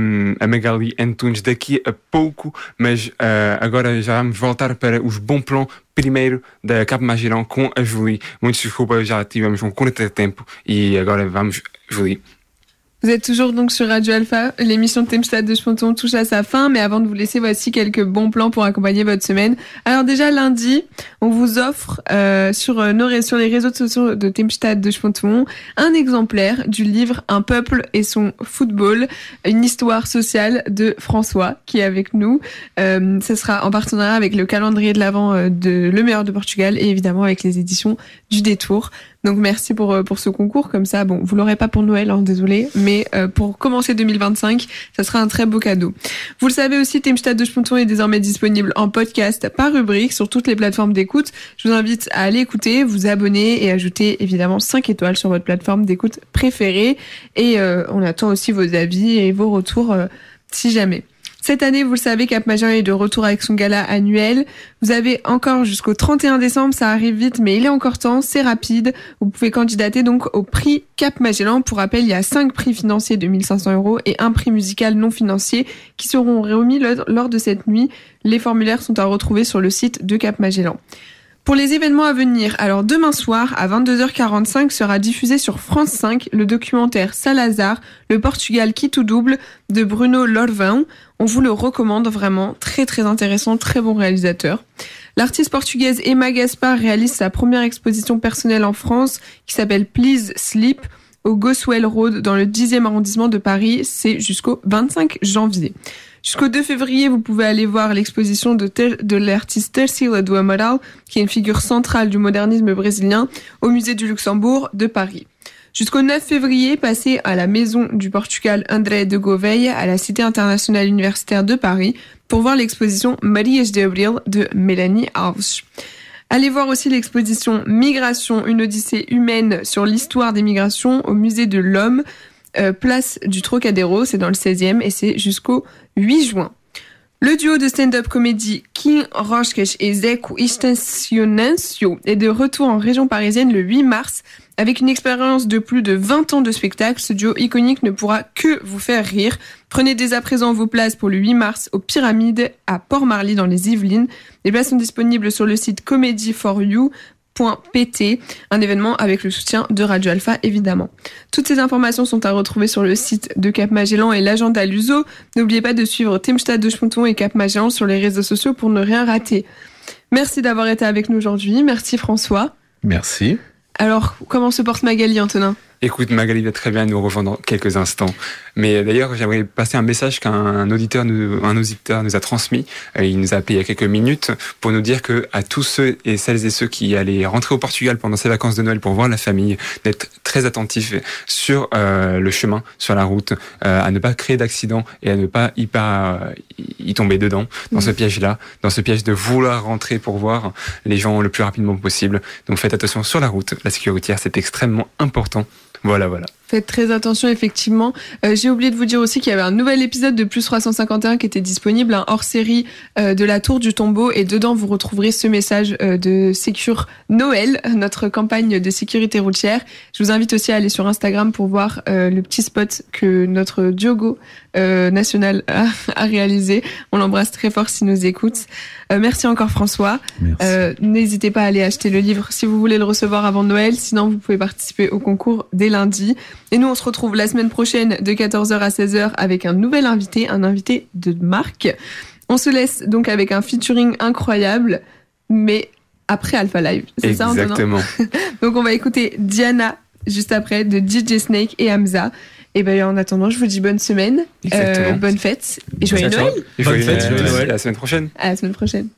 a Magali Antunes daqui a pouco, mas uh, agora já vamos voltar para os bons plans primeiro da Cap Magellan com a Julie. Muito desculpa, já tivemos um curto tempo e agora vamos, Julie. Vous êtes toujours donc sur Radio Alpha, l'émission de Tempstad de Sponton touche à sa fin, mais avant de vous laisser, voici quelques bons plans pour accompagner votre semaine. Alors déjà lundi, on vous offre euh, sur, euh, nos, sur les réseaux sociaux de Tempstad de Sponton un exemplaire du livre Un peuple et son football, une histoire sociale de François qui est avec nous. Euh, ce sera en partenariat avec le calendrier de l'Avent euh, de Le Meilleur de Portugal et évidemment avec les éditions du Détour. Donc merci pour pour ce concours, comme ça, bon, vous l'aurez pas pour Noël, hein, désolé, mais euh, pour commencer deux mille vingt-cinq, ça sera un très beau cadeau. Vous le savez aussi, Tempstad de Sponton est désormais disponible en podcast par rubrique sur toutes les plateformes d'écoute. Je vous invite à aller écouter, vous abonner et ajouter évidemment cinq étoiles sur votre plateforme d'écoute préférée. Et euh, on attend aussi vos avis et vos retours euh, si jamais. Cette année, vous le savez, Cap Magellan est de retour avec son gala annuel. Vous avez encore jusqu'au trente et un décembre, ça arrive vite, mais il est encore temps, c'est rapide. Vous pouvez candidater donc au prix Cap Magellan. Pour rappel, il y a cinq prix financiers de mille cinq cents euros et un prix musical non financier qui seront remis lors de cette nuit. Les formulaires sont à retrouver sur le site de Cap Magellan. Pour les événements à venir, alors demain soir à vingt-deux heures quarante-cinq sera diffusé sur France cinq le documentaire Salazar, le Portugal qui tout double de Bruno Lorvão. On vous le recommande vraiment, très très intéressant, très bon réalisateur. L'artiste portugaise Emma Gaspar réalise sa première exposition personnelle en France qui s'appelle Please Sleep au Goswell Road dans le dixième arrondissement de Paris. C'est jusqu'au vingt-cinq janvier. Jusqu'au deux février, vous pouvez aller voir l'exposition de, ter- de l'artiste Tercila do Amaral, qui est une figure centrale du modernisme brésilien, au musée du Luxembourg de Paris. Jusqu'au neuf février, passez à la Maison du Portugal André de Gouveia, à la Cité internationale universitaire de Paris, pour voir l'exposition Marias de Abril de Mélanie Alves. Allez voir aussi l'exposition Migration, une odyssée humaine sur l'histoire des migrations au musée de l'Homme, euh, place du Trocadéro, c'est dans le seizième et c'est jusqu'au huit juin. Le duo de stand-up comédie Kim Rosques et Zeco Estacionancio est de retour en région parisienne le huit mars. Avec une expérience de plus de vingt ans de spectacle, ce duo iconique ne pourra que vous faire rire. Prenez dès à présent vos places pour le huit mars aux Pyramides à Port-Marly dans les Yvelines. Les places sont disponibles sur le site comedy for you point p t, un événement avec le soutien de Radio Alpha évidemment. Toutes ces informations sont à retrouver sur le site de Cap Magellan et l'agenda Luso. N'oubliez pas de suivre Tempstad de Sponton et Cap Magellan sur les réseaux sociaux pour ne rien rater. Merci d'avoir été avec nous aujourd'hui. Merci François. Merci. Alors, comment se porte Magali, Antonin ? Écoute, Magali va très bien nous rejoindre dans quelques instants. Mais d'ailleurs, j'aimerais passer un message qu'un auditeur nous, un auditeur nous a transmis. Il nous a appelé il y a quelques minutes pour nous dire que à tous ceux et celles et ceux qui allaient rentrer au Portugal pendant ces vacances de Noël pour voir la famille, d'être très attentifs sur euh, le chemin, sur la route, euh, à ne pas créer d'accidents et à ne pas y, pas, y tomber dedans, dans mmh. ce piège-là, dans ce piège de vouloir rentrer pour voir les gens le plus rapidement possible. Donc faites attention sur la route. La sécurité, c'est extrêmement important. Voilà, voilà. Faites très attention, effectivement. Euh, j'ai oublié de vous dire aussi qu'il y avait un nouvel épisode de Plus trois cent cinquante et un qui était disponible, un hors-série euh, de la Tour du Tombeau. Et dedans, vous retrouverez ce message euh, de Sécure Noël, notre campagne de sécurité routière. Je vous invite aussi à aller sur Instagram pour voir euh, le petit spot que notre Diogo euh, national a, a réalisé. On l'embrasse très fort s'il nous écoute. Euh, merci encore François. Merci. Euh, n'hésitez pas à aller acheter le livre si vous voulez le recevoir avant Noël. Sinon, vous pouvez participer au concours dès lundi. Et nous, on se retrouve la semaine prochaine de quatorze heures à seize heures avec un nouvel invité, un invité de marque. On se laisse donc avec un featuring incroyable, mais après Alpha Live. C'est ça, Antonin ? Exactement. Donc, on va écouter Diana juste après de D J Snake et Hamza. Et ben en attendant, je vous dis bonne semaine, euh, bonne fête et joyeux Noël. Et bonne fête, joyeux Noël. À la semaine prochaine. À la semaine prochaine.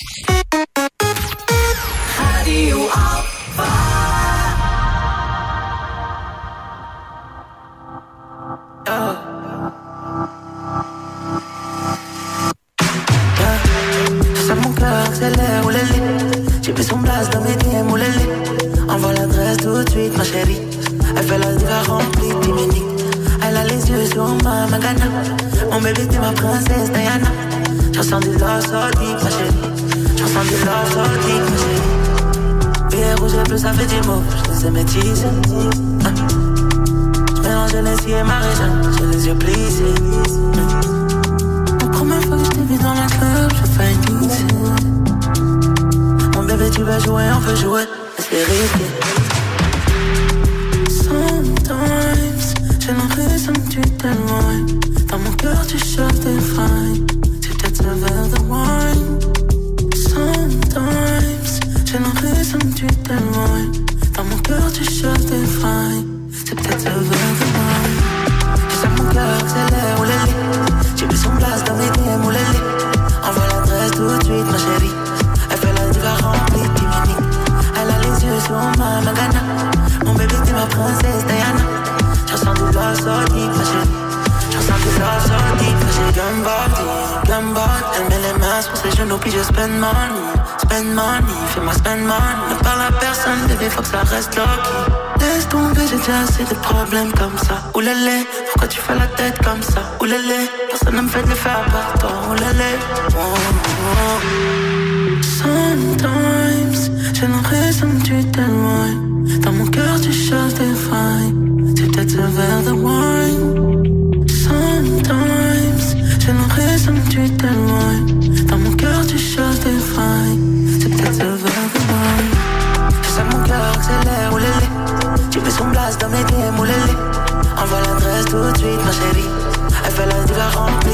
Radio Alpha. Ça mon cœur accélère ou les lignes. J'ai pris son blast dans mes D M ou les lignes. Envoie l'adresse tout de suite ma chérie. Elle fait la diva remplie de timidité. Elle a les yeux sur ma magana. Mon bébé t'es ma princesse Diana. J'en sens du love so deep ma chérie. J'en sens du love so deep ma chérie. billets rouges et bleu, ça fait dix mots. Je les ai métissés. Hein. Je mélange les et ma région, j'ai les yeux plissés. La première fois que je t'ai vu dans la club, j'ai failli glisser. Mon bébé, tu vas jouer, on veut jouer, laisse vérifier. Sometimes, j'ai l'impression que tu t'éloignes. Dans mon cœur, tu cherches des failles. C'est peut-être ce verre de wine. Sometimes, j'ai l'impression que tu t'éloignes. Dans mon cœur, tu cherches des failles. C'est peut-être ce verre de wine. Je sens mon cœur accélère, oulali. J'ai vu son place dans mes D M, oulali. Envoie l'adresse tout de suite, ma chérie. Elle fait la diva remplie de timinique. Elle a les yeux sur ma magana. Mon bébé, t'es ma princesse Diana. Je ressens du love sorti, ma chérie. Je ressens du love sorti, ma chérie. Gumball, gumball. Elle met les mains sur ses genoux, puis je spend money. Spend money, fais-moi spend money. Ne parle à personne, bébé, faut que ça reste low-key. Laisse tomber, j'ai déjà assez de problèmes comme ça. Oulélé, pourquoi tu fais la tête comme ça? Oulélé, personne ne me fait de le faire par toi. Oulélé, oh, oh. Sometimes, j'ai l'impression que tu t'éloignes. Dans mon cœur, tu cherches des failles. C'est peut-être ce verre de wine. Sometimes, j'ai l'impression que tu t'éloignes. Dans mon cœur, tu cherches des failles. C'est peut-être ce verre de wine. Je sens mon cœur accélère, oulélé. J'ai vu son blast dans mes D M, oulélé. Envoie l'adresse tout de suite, ma chérie. Elle fait la diva remplie.